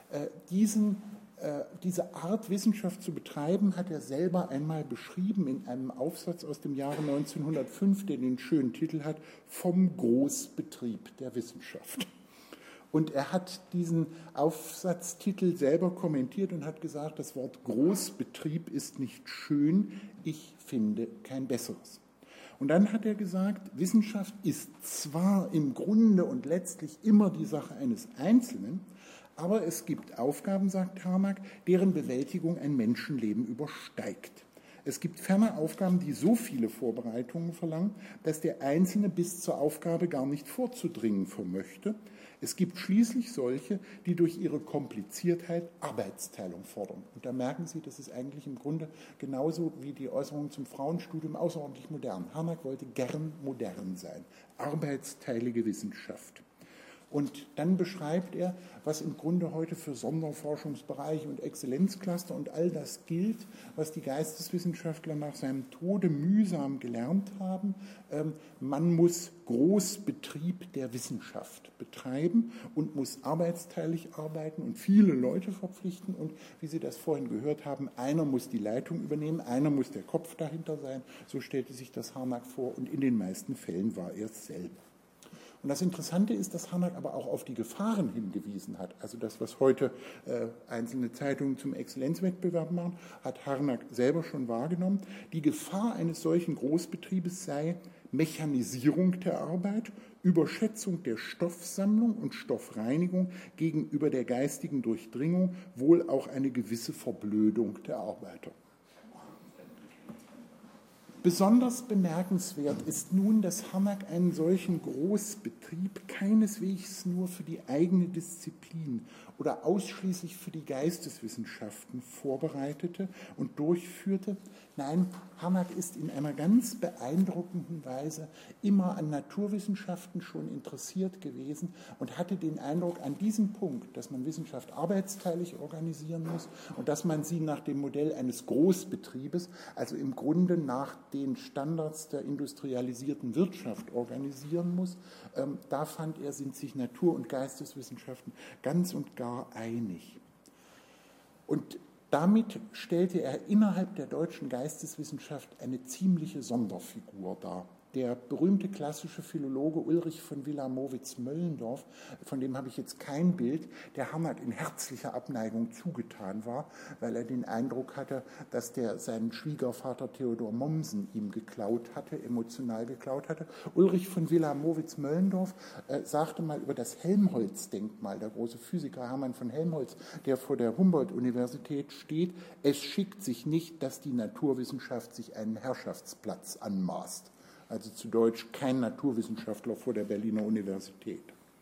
Diese Art, Wissenschaft zu betreiben, hat er selber einmal beschrieben in einem Aufsatz aus dem Jahre 1905, der den schönen Titel hat, Vom Großbetrieb der Wissenschaft. Und er hat diesen Aufsatztitel selber kommentiert und hat gesagt, das Wort Großbetrieb ist nicht schön, ich finde kein besseres. Und dann hat er gesagt, Wissenschaft ist zwar im Grunde und letztlich immer die Sache eines Einzelnen, aber es gibt Aufgaben, sagt Harnack, deren Bewältigung ein Menschenleben übersteigt. Es gibt ferner Aufgaben, die so viele Vorbereitungen verlangen, dass der Einzelne bis zur Aufgabe gar nicht vorzudringen vermöchte. Es gibt schließlich solche, die durch ihre Kompliziertheit Arbeitsteilung fordern. Und da merken Sie, das ist eigentlich im Grunde genauso wie die Äußerung zum Frauenstudium außerordentlich modern. Harnack wollte gern modern sein. Arbeitsteilige Wissenschaft. Und dann beschreibt er, was im Grunde heute für Sonderforschungsbereiche und Exzellenzcluster und all das gilt, was die Geisteswissenschaftler nach seinem Tode mühsam gelernt haben. Man muss Großbetrieb der Wissenschaft betreiben und muss arbeitsteilig arbeiten und viele Leute verpflichten. Und wie Sie das vorhin gehört haben, einer muss die Leitung übernehmen, einer muss der Kopf dahinter sein. So stellte sich das Harnack vor und in den meisten Fällen war er es selber. Und das Interessante ist, dass Harnack aber auch auf die Gefahren hingewiesen hat. Also das, was heute einzelne Zeitungen zum Exzellenzwettbewerb machen, hat Harnack selber schon wahrgenommen. Die Gefahr eines solchen Großbetriebes sei Mechanisierung der Arbeit, Überschätzung der Stoffsammlung und Stoffreinigung gegenüber der geistigen Durchdringung, wohl auch eine gewisse Verblödung der Arbeiter. Besonders bemerkenswert ist nun, dass Harnack einen solchen Großbetrieb keineswegs nur für die eigene Disziplin oder ausschließlich für die Geisteswissenschaften vorbereitete und durchführte. Nein, Harnack ist in einer ganz beeindruckenden Weise immer an Naturwissenschaften schon interessiert gewesen und hatte den Eindruck an diesem Punkt, dass man Wissenschaft arbeitsteilig organisieren muss und dass man sie nach dem Modell eines Großbetriebes, also im Grunde nach den Standards der industrialisierten Wirtschaft organisieren muss. Da fand er, sind sich Natur- und Geisteswissenschaften ganz und gar einig. Und damit stellte er innerhalb der deutschen Geisteswissenschaft eine ziemliche Sonderfigur dar. Der berühmte klassische Philologe Ulrich von Wilamowitz-Möllendorf, von dem habe ich jetzt kein Bild, der Harnack in herzlicher Abneigung zugetan war, weil er den Eindruck hatte, dass der seinen Schwiegervater Theodor Mommsen ihm geklaut hatte, emotional geklaut hatte. Ulrich von Wilamowitz-Möllendorf sagte mal über das Helmholtz-Denkmal, der große Physiker Hermann von Helmholtz, der vor der Humboldt-Universität steht, es schickt sich nicht, dass die Naturwissenschaft sich einen Herrschaftsplatz anmaßt. Also zu Deutsch kein Naturwissenschaftler vor der Berliner Universität.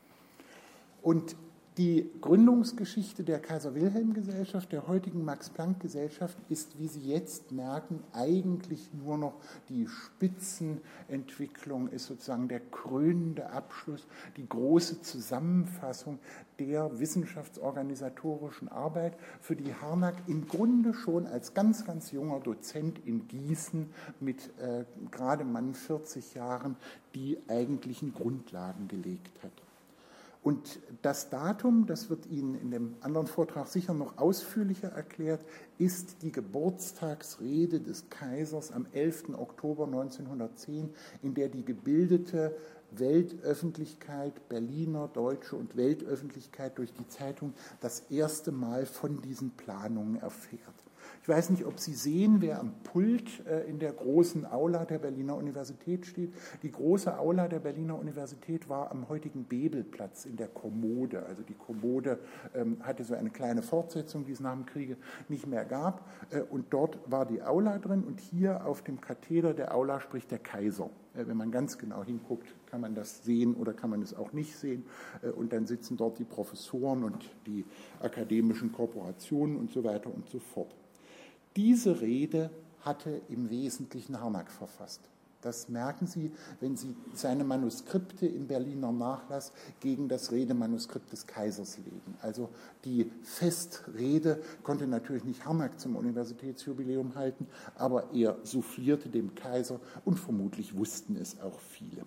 Und die Gründungsgeschichte der Kaiser-Wilhelm-Gesellschaft, der heutigen Max-Planck-Gesellschaft, ist, wie Sie jetzt merken, eigentlich nur noch die Spitzenentwicklung, ist sozusagen der krönende Abschluss, die große Zusammenfassung der wissenschaftsorganisatorischen Arbeit, für die Harnack im Grunde schon als ganz, ganz junger Dozent in Gießen mit gerade mal 40 Jahren die eigentlichen Grundlagen gelegt hat. Und das Datum, das wird Ihnen in dem anderen Vortrag sicher noch ausführlicher erklärt, ist die Geburtstagsrede des Kaisers am 11. Oktober 1910, in der die gebildete Weltöffentlichkeit, Berliner, deutsche und Weltöffentlichkeit durch die Zeitung das erste Mal von diesen Planungen erfährt. Ich weiß nicht, ob Sie sehen, wer am Pult in der großen Aula der Berliner Universität steht. Die große Aula der Berliner Universität war am heutigen Bebelplatz in der Kommode. Also die Kommode hatte so eine kleine Fortsetzung, die es nach dem Kriege nicht mehr gab. Und dort war die Aula drin und hier auf dem Katheder der Aula spricht der Kaiser. Wenn man ganz genau hinguckt, kann man das sehen oder kann man es auch nicht sehen. Und dann sitzen dort die Professoren und die akademischen Korporationen und so weiter und so fort. Diese Rede hatte im Wesentlichen Harnack verfasst. Das merken Sie, wenn Sie seine Manuskripte im Berliner Nachlass gegen das Redemanuskript des Kaisers legen. Also die Festrede konnte natürlich nicht Harnack zum Universitätsjubiläum halten, aber er soufflierte dem Kaiser und vermutlich wussten es auch viele.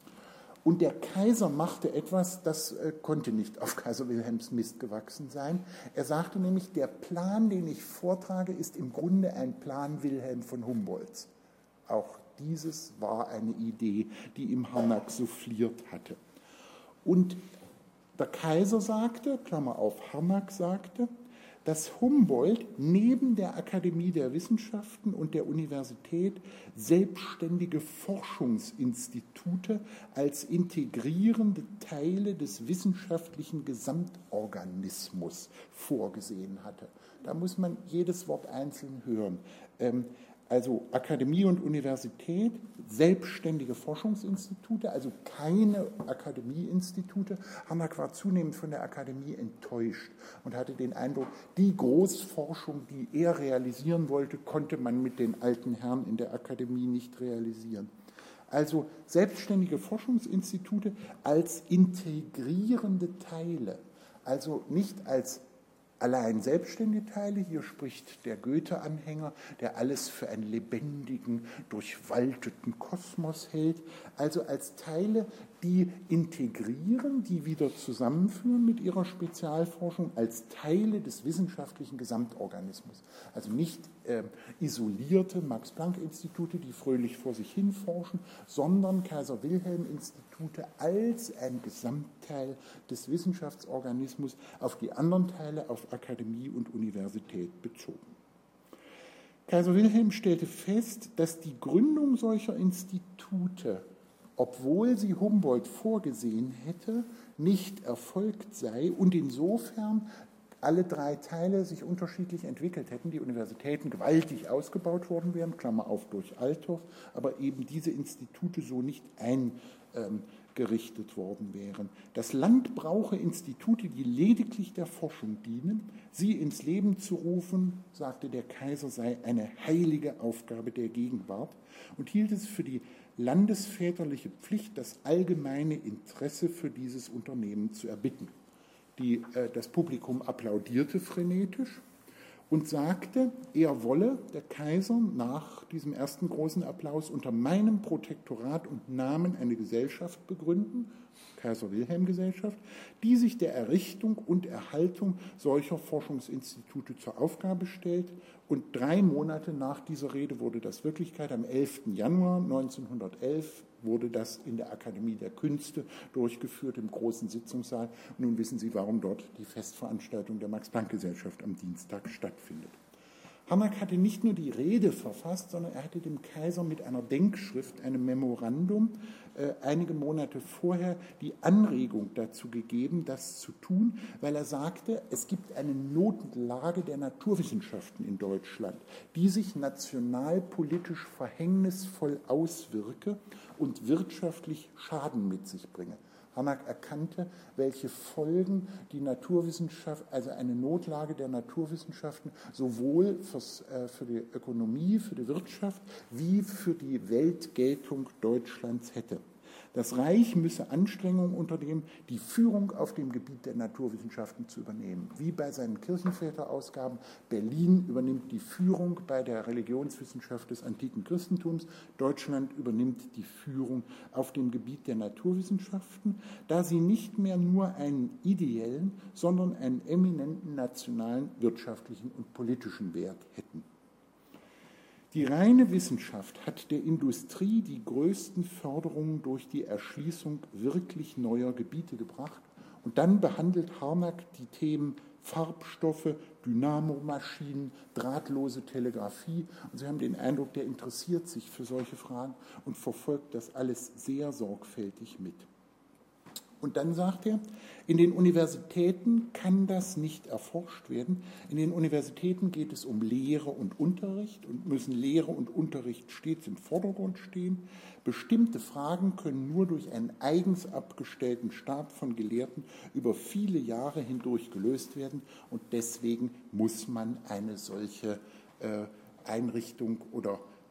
Und der Kaiser machte etwas, das konnte nicht auf Kaiser Wilhelms Mist gewachsen sein. Er sagte nämlich, der Plan, den ich vortrage, ist im Grunde ein Plan Wilhelm von Humboldts. Auch dieses war eine Idee, die ihm Harnack souffliert hatte. Und der Kaiser sagte, Klammer auf, Harnack sagte, dass Humboldt neben der Akademie der Wissenschaften und der Universität selbstständige Forschungsinstitute als integrierende Teile des wissenschaftlichen Gesamtorganismus vorgesehen hatte. Da muss man jedes Wort einzeln hören. Also Akademie und Universität, selbstständige Forschungsinstitute, also keine Akademieinstitute. Harnack war zunehmend von der Akademie enttäuscht und hatte den Eindruck, die Großforschung, die er realisieren wollte, konnte man mit den alten Herren in der Akademie nicht realisieren. Also selbstständige Forschungsinstitute als integrierende Teile, also nicht als allein selbstständige Teile, hier spricht der Goethe-Anhänger, der alles für einen lebendigen, durchwalteten Kosmos hält, also als Teile, die integrieren, die wieder zusammenführen mit ihrer Spezialforschung, als Teile des wissenschaftlichen Gesamtorganismus. Also nicht isolierte Max-Planck-Institute, die fröhlich vor sich hin forschen, sondern Kaiser-Wilhelm-Institute als ein Gesamtteil des Wissenschaftsorganismus auf die anderen Teile, auf Akademie und Universität bezogen. Kaiser Wilhelm stellte fest, dass die Gründung solcher Institute, obwohl sie Humboldt vorgesehen hätte, nicht erfolgt sei und insofern alle drei Teile sich unterschiedlich entwickelt hätten, die Universitäten gewaltig ausgebaut worden wären, Klammer auf durch Althoff, aber eben diese Institute so nicht eingerichtet worden wären. Das Land brauche Institute, die lediglich der Forschung dienen. Sie ins Leben zu rufen, sagte der Kaiser, sei eine heilige Aufgabe der Gegenwart und hielt es für die landesväterliche Pflicht, das allgemeine Interesse für dieses Unternehmen zu erbitten. Das Publikum applaudierte frenetisch und sagte, er wolle, der Kaiser, nach diesem ersten großen Applaus unter meinem Protektorat und Namen eine Gesellschaft begründen, Kaiser-Wilhelm-Gesellschaft, die sich der Errichtung und Erhaltung solcher Forschungsinstitute zur Aufgabe stellt. Und 3 Monate nach dieser Rede wurde das Wirklichkeit. Am 11. Januar 1911 wurde das in der Akademie der Künste durchgeführt, im großen Sitzungssaal. Und nun wissen Sie, warum dort die Festveranstaltung der Max-Planck-Gesellschaft am Dienstag stattfindet. Harnack hatte nicht nur die Rede verfasst, sondern er hatte dem Kaiser mit einer Denkschrift, einem Memorandum, einige Monate vorher die Anregung dazu gegeben, das zu tun, weil er sagte, es gibt eine Notlage der Naturwissenschaften in Deutschland, die sich nationalpolitisch verhängnisvoll auswirke und wirtschaftlich Schaden mit sich bringe. Harnack erkannte, welche Folgen die Naturwissenschaft, also eine Notlage der Naturwissenschaften, sowohl für die Ökonomie, für die Wirtschaft, wie für die Weltgeltung Deutschlands hätte. Das Reich müsse Anstrengungen unternehmen, die Führung auf dem Gebiet der Naturwissenschaften zu übernehmen. Wie bei seinen Kirchenväterausgaben, Berlin übernimmt die Führung bei der Religionswissenschaft des antiken Christentums, Deutschland übernimmt die Führung auf dem Gebiet der Naturwissenschaften, da sie nicht mehr nur einen ideellen, sondern einen eminenten nationalen, wirtschaftlichen und politischen Wert hätten. Die reine Wissenschaft hat der Industrie die größten Förderungen durch die Erschließung wirklich neuer Gebiete gebracht. Und dann behandelt Harnack die Themen Farbstoffe, Dynamomaschinen, drahtlose Telegrafie. Und Sie haben den Eindruck, der interessiert sich für solche Fragen und verfolgt das alles sehr sorgfältig mit. Und dann sagt er, in den Universitäten kann das nicht erforscht werden. In den Universitäten geht es um Lehre und Unterricht und müssen Lehre und Unterricht stets im Vordergrund stehen. Bestimmte Fragen können nur durch einen eigens abgestellten Stab von Gelehrten über viele Jahre hindurch gelöst werden und deswegen muss man eine solche Einrichtung oder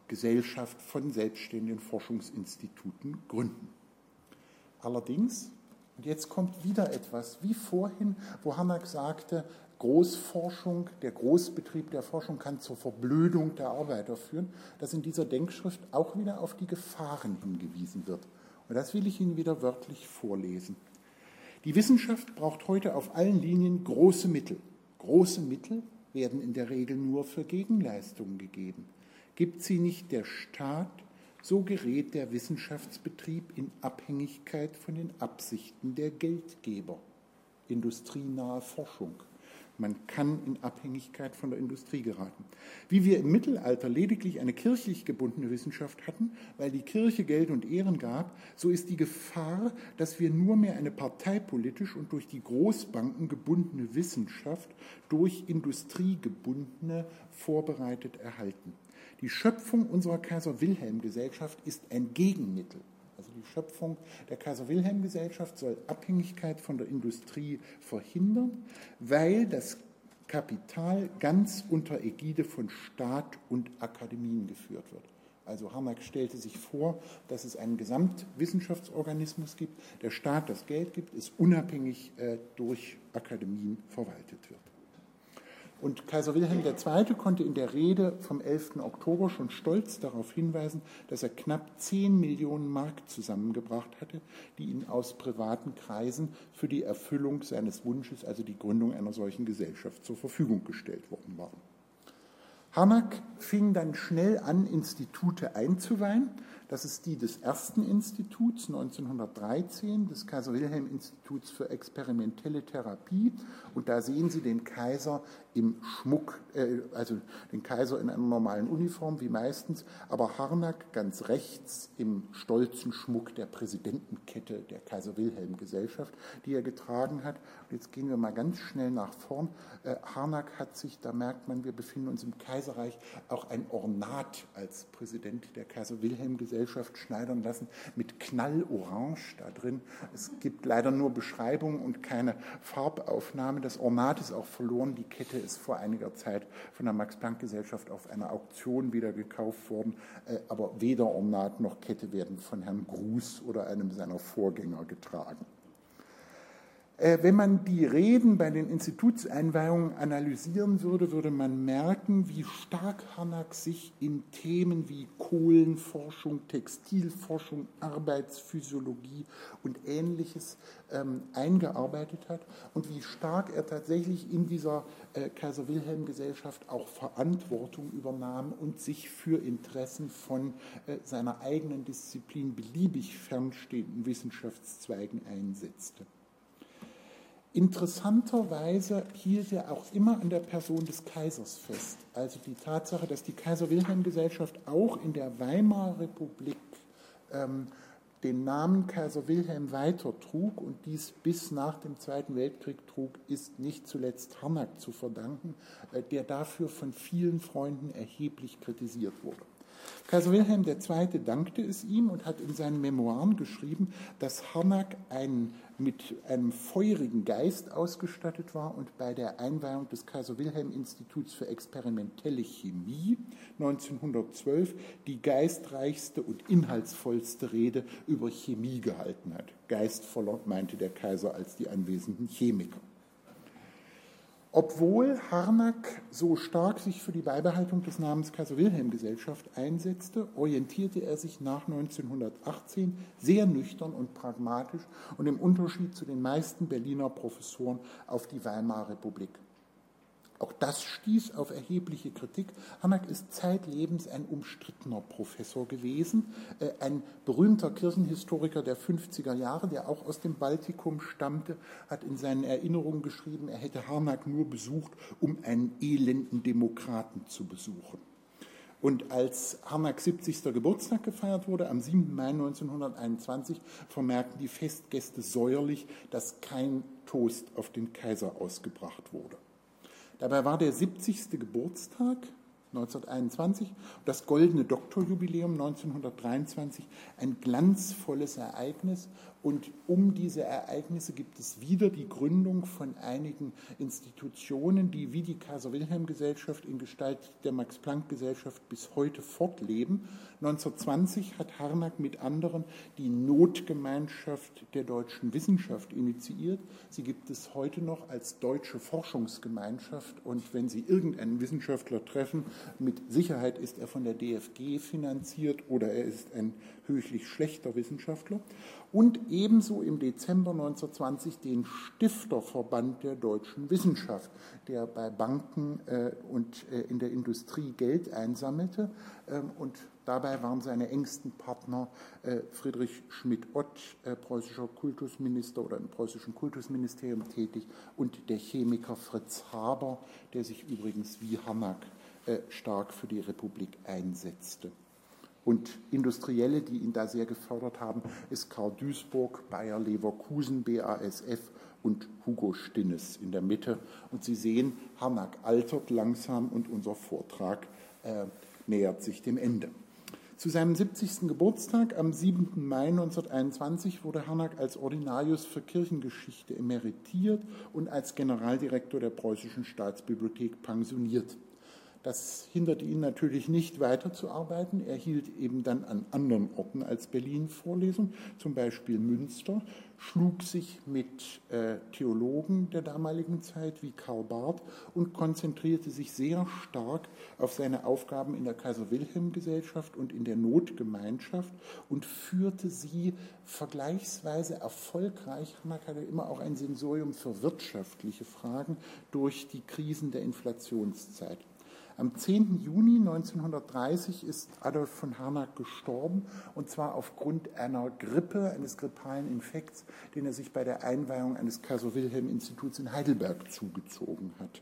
Gesellschaft von selbstständigen Forschungsinstituten gründen. Allerdings, und jetzt kommt wieder etwas, wie vorhin, wo Harnack sagte, Großforschung, der Großbetrieb der Forschung kann zur Verblödung der Arbeiter führen, dass in dieser Denkschrift auch wieder auf die Gefahren hingewiesen wird. Und das will ich Ihnen wieder wörtlich vorlesen. Die Wissenschaft braucht heute auf allen Linien große Mittel. Große Mittel werden in der Regel nur für Gegenleistungen gegeben. Gibt sie nicht der Staat, so gerät der Wissenschaftsbetrieb in Abhängigkeit von den Absichten der Geldgeber. Industrienahe Forschung. Man kann in Abhängigkeit von der Industrie geraten. Wie wir im Mittelalter lediglich eine kirchlich gebundene Wissenschaft hatten, weil die Kirche Geld und Ehren gab, so ist die Gefahr, dass wir nur mehr eine parteipolitisch und durch die Großbanken gebundene Wissenschaft durch industriegebundene vorbereitet erhalten. Die Schöpfung unserer Kaiser-Wilhelm-Gesellschaft ist ein Gegenmittel. Also die Schöpfung der Kaiser-Wilhelm-Gesellschaft soll Abhängigkeit von der Industrie verhindern, weil das Kapital ganz unter Ägide von Staat und Akademien geführt wird. Also Harnack stellte sich vor, dass es einen Gesamtwissenschaftsorganismus gibt, der Staat das Geld gibt, es unabhängig durch Akademien verwaltet wird. Und Kaiser Wilhelm II. Konnte in der Rede vom 11. Oktober schon stolz darauf hinweisen, dass er knapp 10 Millionen Mark zusammengebracht hatte, die ihm aus privaten Kreisen für die Erfüllung seines Wunsches, also die Gründung einer solchen Gesellschaft, zur Verfügung gestellt worden waren. Harnack fing dann schnell an, Institute einzuweihen. Das ist die des ersten Instituts 1913, des Kaiser-Wilhelm-Instituts für experimentelle Therapie. Und da sehen Sie den Kaiser im Schmuck, also den Kaiser in einer normalen Uniform, wie meistens, aber Harnack ganz rechts im stolzen Schmuck der Präsidentenkette der Kaiser-Wilhelm-Gesellschaft, die er getragen hat. Und jetzt gehen wir mal ganz schnell nach vorn. Harnack hat sich, da merkt man, wir befinden uns im Kaiserreich, auch ein Ornat als Präsident der Kaiser-Wilhelm-Gesellschaft schneidern lassen mit Knallorange da drin. Es gibt leider nur Beschreibungen und keine Farbaufnahme. Das Ornat ist auch verloren. Die Kette ist vor einiger Zeit von der Max-Planck-Gesellschaft auf einer Auktion wieder gekauft worden. Aber weder Ornat noch Kette werden von Herrn Gruß oder einem seiner Vorgänger getragen. Wenn man die Reden bei den Institutseinweihungen analysieren würde, würde man merken, wie stark Harnack sich in Themen wie Kohlenforschung, Textilforschung, Arbeitsphysiologie und Ähnliches eingearbeitet hat und wie stark er tatsächlich in dieser Kaiser-Wilhelm-Gesellschaft auch Verantwortung übernahm und sich für Interessen von seiner eigenen Disziplin beliebig fernstehenden Wissenschaftszweigen einsetzte. Interessanterweise hielt er auch immer an der Person des Kaisers fest. Also die Tatsache, dass die Kaiser-Wilhelm-Gesellschaft auch in der Weimarer Republik den Namen Kaiser Wilhelm weiter trug und dies bis nach dem Zweiten Weltkrieg trug, ist nicht zuletzt Harnack zu verdanken, der dafür von vielen Freunden erheblich kritisiert wurde. Kaiser Wilhelm II. Dankte es ihm und hat in seinen Memoiren geschrieben, dass Harnack mit einem feurigen Geist ausgestattet war und bei der Einweihung des Kaiser-Wilhelm-Instituts für experimentelle Chemie 1912 die geistreichste und inhaltsvollste Rede über Chemie gehalten hat. Geistvoller meinte der Kaiser als die anwesenden Chemiker. Obwohl Harnack so stark sich für die Beibehaltung des Namens Kaiser-Wilhelm-Gesellschaft einsetzte, orientierte er sich nach 1918 sehr nüchtern und pragmatisch und im Unterschied zu den meisten Berliner Professoren auf die Weimarer Republik. Auch das stieß auf erhebliche Kritik. Harnack ist zeitlebens ein umstrittener Professor gewesen, ein berühmter Kirchenhistoriker der 50er Jahre, der auch aus dem Baltikum stammte, hat in seinen Erinnerungen geschrieben, er hätte Harnack nur besucht, um einen elenden Demokraten zu besuchen. Und als Harnacks 70. Geburtstag gefeiert wurde, am 7. Mai 1921, vermerkten die Festgäste säuerlich, dass kein Toast auf den Kaiser ausgebracht wurde. Dabei war der 70. Geburtstag 1921 und das goldene Doktorjubiläum 1923 ein glanzvolles Ereignis, Und um diese Ereignisse gibt es wieder die Gründung von einigen Institutionen, die wie die Kaiser-Wilhelm-Gesellschaft in Gestalt der Max-Planck-Gesellschaft bis heute fortleben. 1920 hat Harnack mit anderen die Notgemeinschaft der deutschen Wissenschaft initiiert. Sie gibt es heute noch als Deutsche Forschungsgemeinschaft. Und wenn Sie irgendeinen Wissenschaftler treffen, mit Sicherheit ist er von der DFG finanziert oder er ist ein höchlich schlechter Wissenschaftler. Und ebenso im Dezember 1920 den Stifterverband der deutschen Wissenschaft, der bei Banken und in der Industrie Geld einsammelte. Und dabei waren seine engsten Partner Friedrich Schmidt-Ott, preußischer Kultusminister oder im preußischen Kultusministerium tätig, und der Chemiker Fritz Haber, der sich übrigens wie Harnack stark für die Republik einsetzte. Und Industrielle, die ihn da sehr gefördert haben, ist Karl Duisburg, Bayer Leverkusen, BASF und Hugo Stinnes in der Mitte. Und Sie sehen, Harnack altert langsam und unser Vortrag nähert sich dem Ende. Zu seinem 70. Geburtstag am 7. Mai 1921 wurde Harnack als Ordinarius für Kirchengeschichte emeritiert und als Generaldirektor der Preußischen Staatsbibliothek pensioniert. Das hinderte ihn natürlich nicht, weiterzuarbeiten. Er hielt eben dann an anderen Orten als Berlin Vorlesungen, zum Beispiel Münster, schlug sich mit Theologen der damaligen Zeit wie Karl Barth und konzentrierte sich sehr stark auf seine Aufgaben in der Kaiser-Wilhelm-Gesellschaft und in der Notgemeinschaft und führte sie vergleichsweise erfolgreich, Harnack hatte immer auch ein Sensorium für wirtschaftliche Fragen, durch die Krisen der Inflationszeit. Am 10. Juni 1930 ist Adolf von Harnack gestorben, und zwar aufgrund einer Grippe, eines grippalen Infekts, den er sich bei der Einweihung eines Kaiser-Wilhelm-Instituts in Heidelberg zugezogen hat.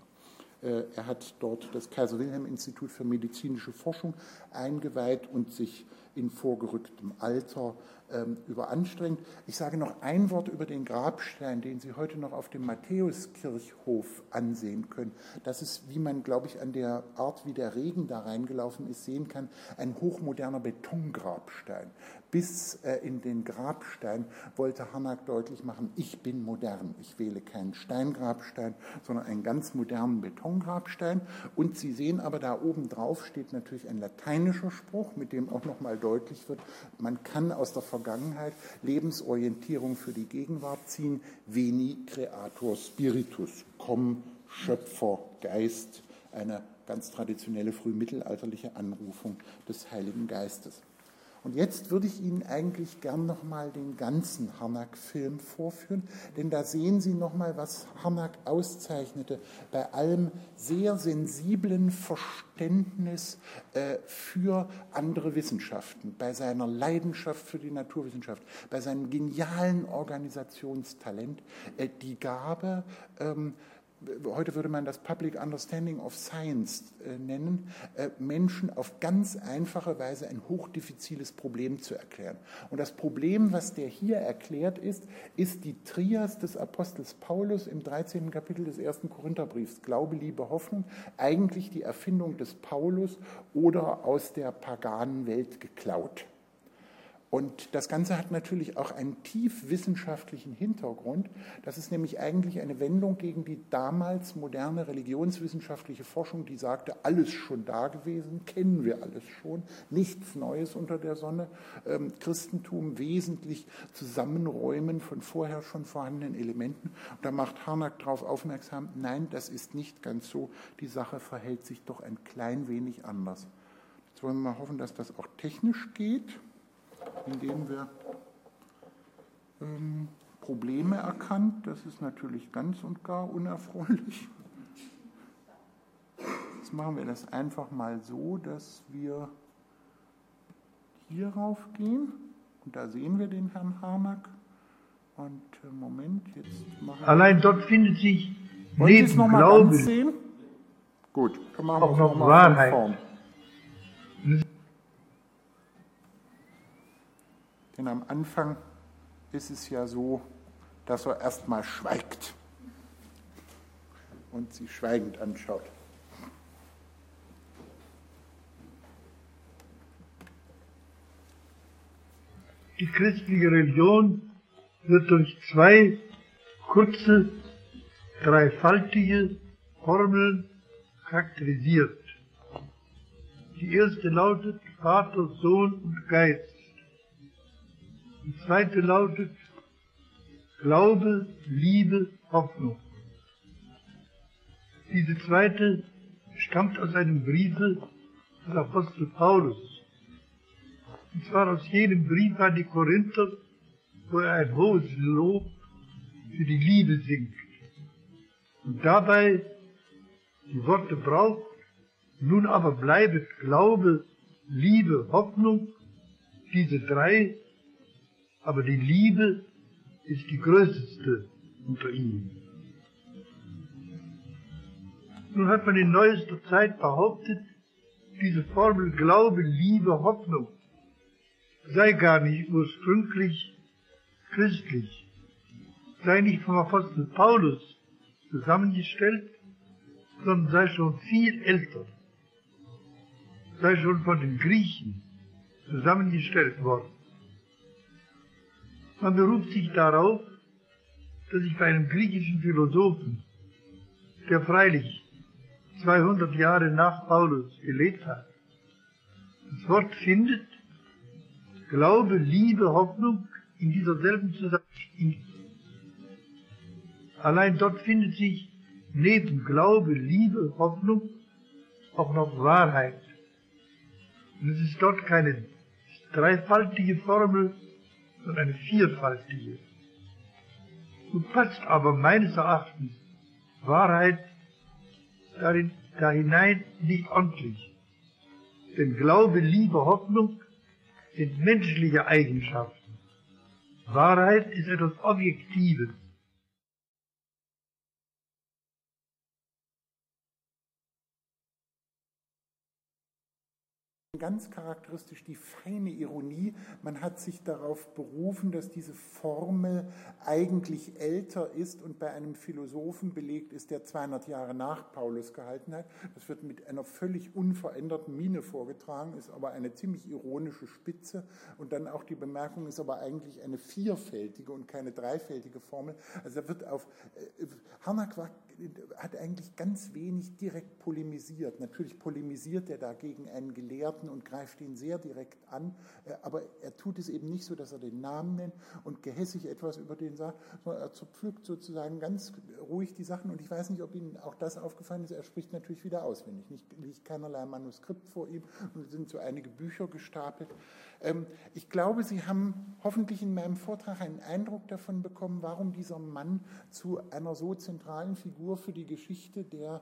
Er hat dort das Kaiser-Wilhelm-Institut für medizinische Forschung eingeweiht und sich in vorgerücktem Alter überanstrengt. Ich sage noch ein Wort über den Grabstein, den Sie heute noch auf dem Matthäuskirchhof ansehen können. Das ist, wie man, glaube ich, an der Art, wie der Regen da reingelaufen ist, sehen kann, ein hochmoderner Betongrabstein. Bis in den Grabstein wollte Harnack deutlich machen, ich bin modern. Ich wähle keinen Steingrabstein, sondern einen ganz modernen Betongrabstein. Und Sie sehen aber, da oben drauf steht natürlich ein lateinischer Spruch, mit dem auch nochmal deutlich wird, man kann aus der Vergangenheit Lebensorientierung für die Gegenwart ziehen. Veni creator spiritus, komm, Schöpfer, Geist, eine ganz traditionelle frühmittelalterliche Anrufung des Heiligen Geistes. Und jetzt würde ich Ihnen eigentlich gern nochmal den ganzen Harnack-Film vorführen, denn da sehen Sie nochmal, was Harnack auszeichnete, bei allem sehr sensiblen Verständnis für andere Wissenschaften, bei seiner Leidenschaft für die Naturwissenschaft, bei seinem genialen Organisationstalent, die Gabe, heute würde man das Public Understanding of Science nennen, Menschen auf ganz einfache Weise ein hochdiffiziles Problem zu erklären. Und das Problem, was der hier erklärt ist die Trias des Apostels Paulus im 13. Kapitel des 1. Korintherbriefs. Glaube, Liebe, Hoffnung, eigentlich die Erfindung des Paulus oder aus der paganen Welt geklaut. Und das Ganze hat natürlich auch einen tief wissenschaftlichen Hintergrund. Das ist nämlich eigentlich eine Wendung gegen die damals moderne religionswissenschaftliche Forschung, die sagte, alles schon da gewesen, kennen wir alles schon, nichts Neues unter der Sonne. Christentum wesentlich Zusammenräumen von vorher schon vorhandenen Elementen. Und da macht Harnack darauf aufmerksam, nein, das ist nicht ganz so, die Sache verhält sich doch ein klein wenig anders. Jetzt wollen wir mal hoffen, dass das auch technisch geht, indem wir Probleme erkannt. Das ist natürlich ganz und gar unerfreulich. Jetzt machen wir das einfach mal so, dass wir hierauf gehen. Und da sehen wir den Herrn Harnack. Und Moment, jetzt machen wir... Allein dort findet sich Wollen Sie es neben nochmal Glauben ganz sehen? Gut, dann machen wir auch es noch nochmal Wahrheit. von vorn. Denn am Anfang ist es ja so, dass er erstmal schweigt und sie schweigend anschaut. Die christliche Religion wird durch zwei kurze, dreifaltige Formeln charakterisiert. Die erste lautet Vater, Sohn und Geist. Die zweite lautet Glaube, Liebe, Hoffnung. Diese zweite stammt aus einem Briefe des Apostel Paulus. Und zwar aus jenem Brief an die Korinther, wo er ein hohes Lob für die Liebe singt. Und dabei die Worte braucht, nun aber bleibet Glaube, Liebe, Hoffnung, diese drei, aber die Liebe ist die größte unter ihnen. Nun hat man in neuester Zeit behauptet, diese Formel Glaube, Liebe, Hoffnung sei gar nicht ursprünglich christlich, sei nicht vom Apostel Paulus zusammengestellt, sondern sei schon viel älter, sei schon von den Griechen zusammengestellt worden. Man beruft sich darauf, dass sich bei einem griechischen Philosophen, der freilich 200 Jahre nach Paulus gelebt hat, das Wort findet, Glaube, Liebe, Hoffnung in dieser selben Zusammenhang. Allein dort findet sich neben Glaube, Liebe, Hoffnung auch noch Wahrheit. Und es ist dort keine dreifaltige Formel, sondern eine vierfaltige. Nun passt aber meines Erachtens Wahrheit da hinein nicht ordentlich. Denn Glaube, Liebe, Hoffnung sind menschliche Eigenschaften. Wahrheit ist etwas Objektives. Ganz charakteristisch die feine Ironie. Man hat sich darauf berufen, dass diese Formel eigentlich älter ist und bei einem Philosophen belegt ist, der 200 Jahre nach Paulus gehalten hat. Das wird mit einer völlig unveränderten Miene vorgetragen, ist aber eine ziemlich ironische Spitze. Und dann auch die Bemerkung ist aber eigentlich eine vierfältige und keine dreifältige Formel. Also da wird auf Harnack hat eigentlich ganz wenig direkt polemisiert. Natürlich polemisiert er dagegen einen Gelehrten und greift ihn sehr direkt an, aber er tut es eben nicht so, dass er den Namen nennt und gehässig etwas über den sagt, sondern er zerpflückt sozusagen ganz ruhig die Sachen. Und ich weiß nicht, ob Ihnen auch das aufgefallen ist, er spricht natürlich wieder auswendig. Nicht liegt keinerlei Manuskript vor ihm und es sind so einige Bücher gestapelt. Ich glaube, Sie haben hoffentlich in meinem Vortrag einen Eindruck davon bekommen, warum dieser Mann zu einer so zentralen Figur für die Geschichte der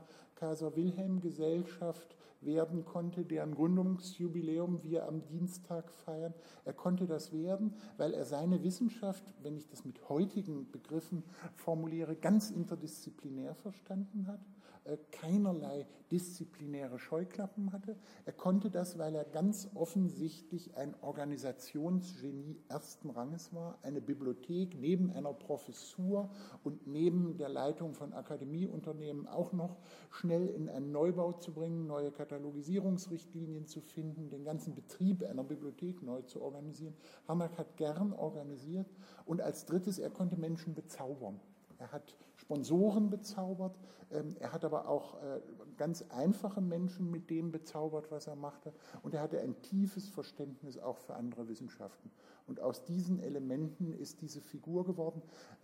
Kaiser-Wilhelm-Gesellschaft werden konnte, deren Gründungsjubiläum wir am Dienstag feiern. Er konnte das werden, weil er seine Wissenschaft, wenn ich das mit heutigen Begriffen formuliere, ganz interdisziplinär verstanden hat, keinerlei disziplinäre Scheuklappen hatte. Er konnte das, weil er ganz offensichtlich ein Organisationsgenie ersten Ranges war, eine Bibliothek neben einer Professur und neben der Leitung von Akademieunternehmen auch noch schnell in einen Neubau zu bringen, neue Katalogisierungsrichtlinien zu finden, den ganzen Betrieb einer Bibliothek neu zu organisieren. Harnack hat gern organisiert und als drittes, er konnte Menschen bezaubern. Er hat Sponsoren bezaubert, er hat aber auch ganz einfache Menschen mit dem bezaubert, was er machte. Und er hatte ein tiefes Verständnis auch für andere Wissenschaften. Und aus diesen Elementen ist diese Figur geworden.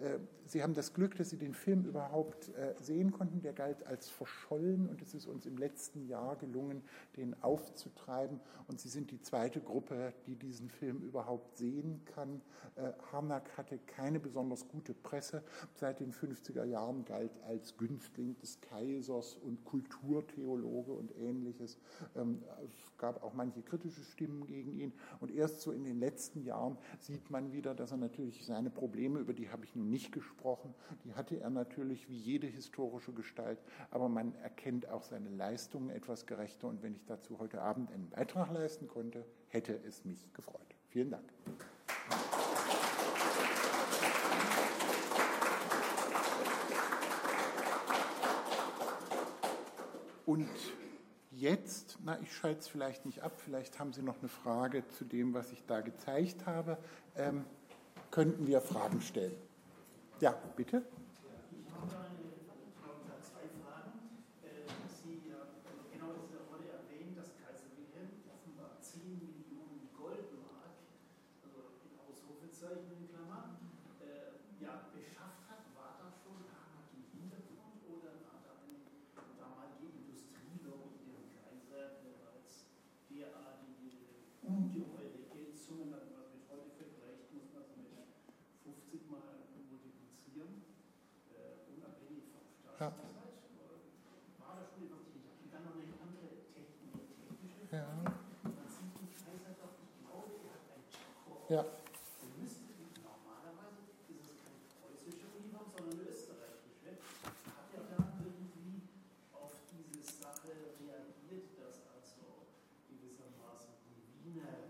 Sie haben das Glück, dass Sie den Film überhaupt sehen konnten. Der galt als verschollen und es ist uns im letzten Jahr gelungen, den aufzutreiben. Und Sie sind die zweite Gruppe, die diesen Film überhaupt sehen kann. Harnack hatte keine besonders gute Presse. Seit den 50er Jahren galt als Günstling des Kaisers und Kulturtheologe und Ähnliches. Es gab auch manche kritische Stimmen gegen ihn. Und erst so in den letzten Jahren sieht man wieder, dass er natürlich seine Probleme, über die habe ich nun nicht gesprochen, die hatte er natürlich wie jede historische Gestalt, aber man erkennt auch seine Leistungen etwas gerechter. Und wenn ich dazu heute Abend einen Beitrag leisten konnte, hätte es mich gefreut. Vielen Dank. Und jetzt, ich schalte es vielleicht nicht ab, vielleicht haben Sie noch eine Frage zu dem, was ich da gezeigt habe. könnten wir Fragen stellen. Ja, bitte. Ja. Ja. Ja. Normalerweise ist es kein preußischer Uniform, sondern eine österreichische. Hat er da irgendwie auf diese Sache reagiert, dass also gewissermaßen die Wiener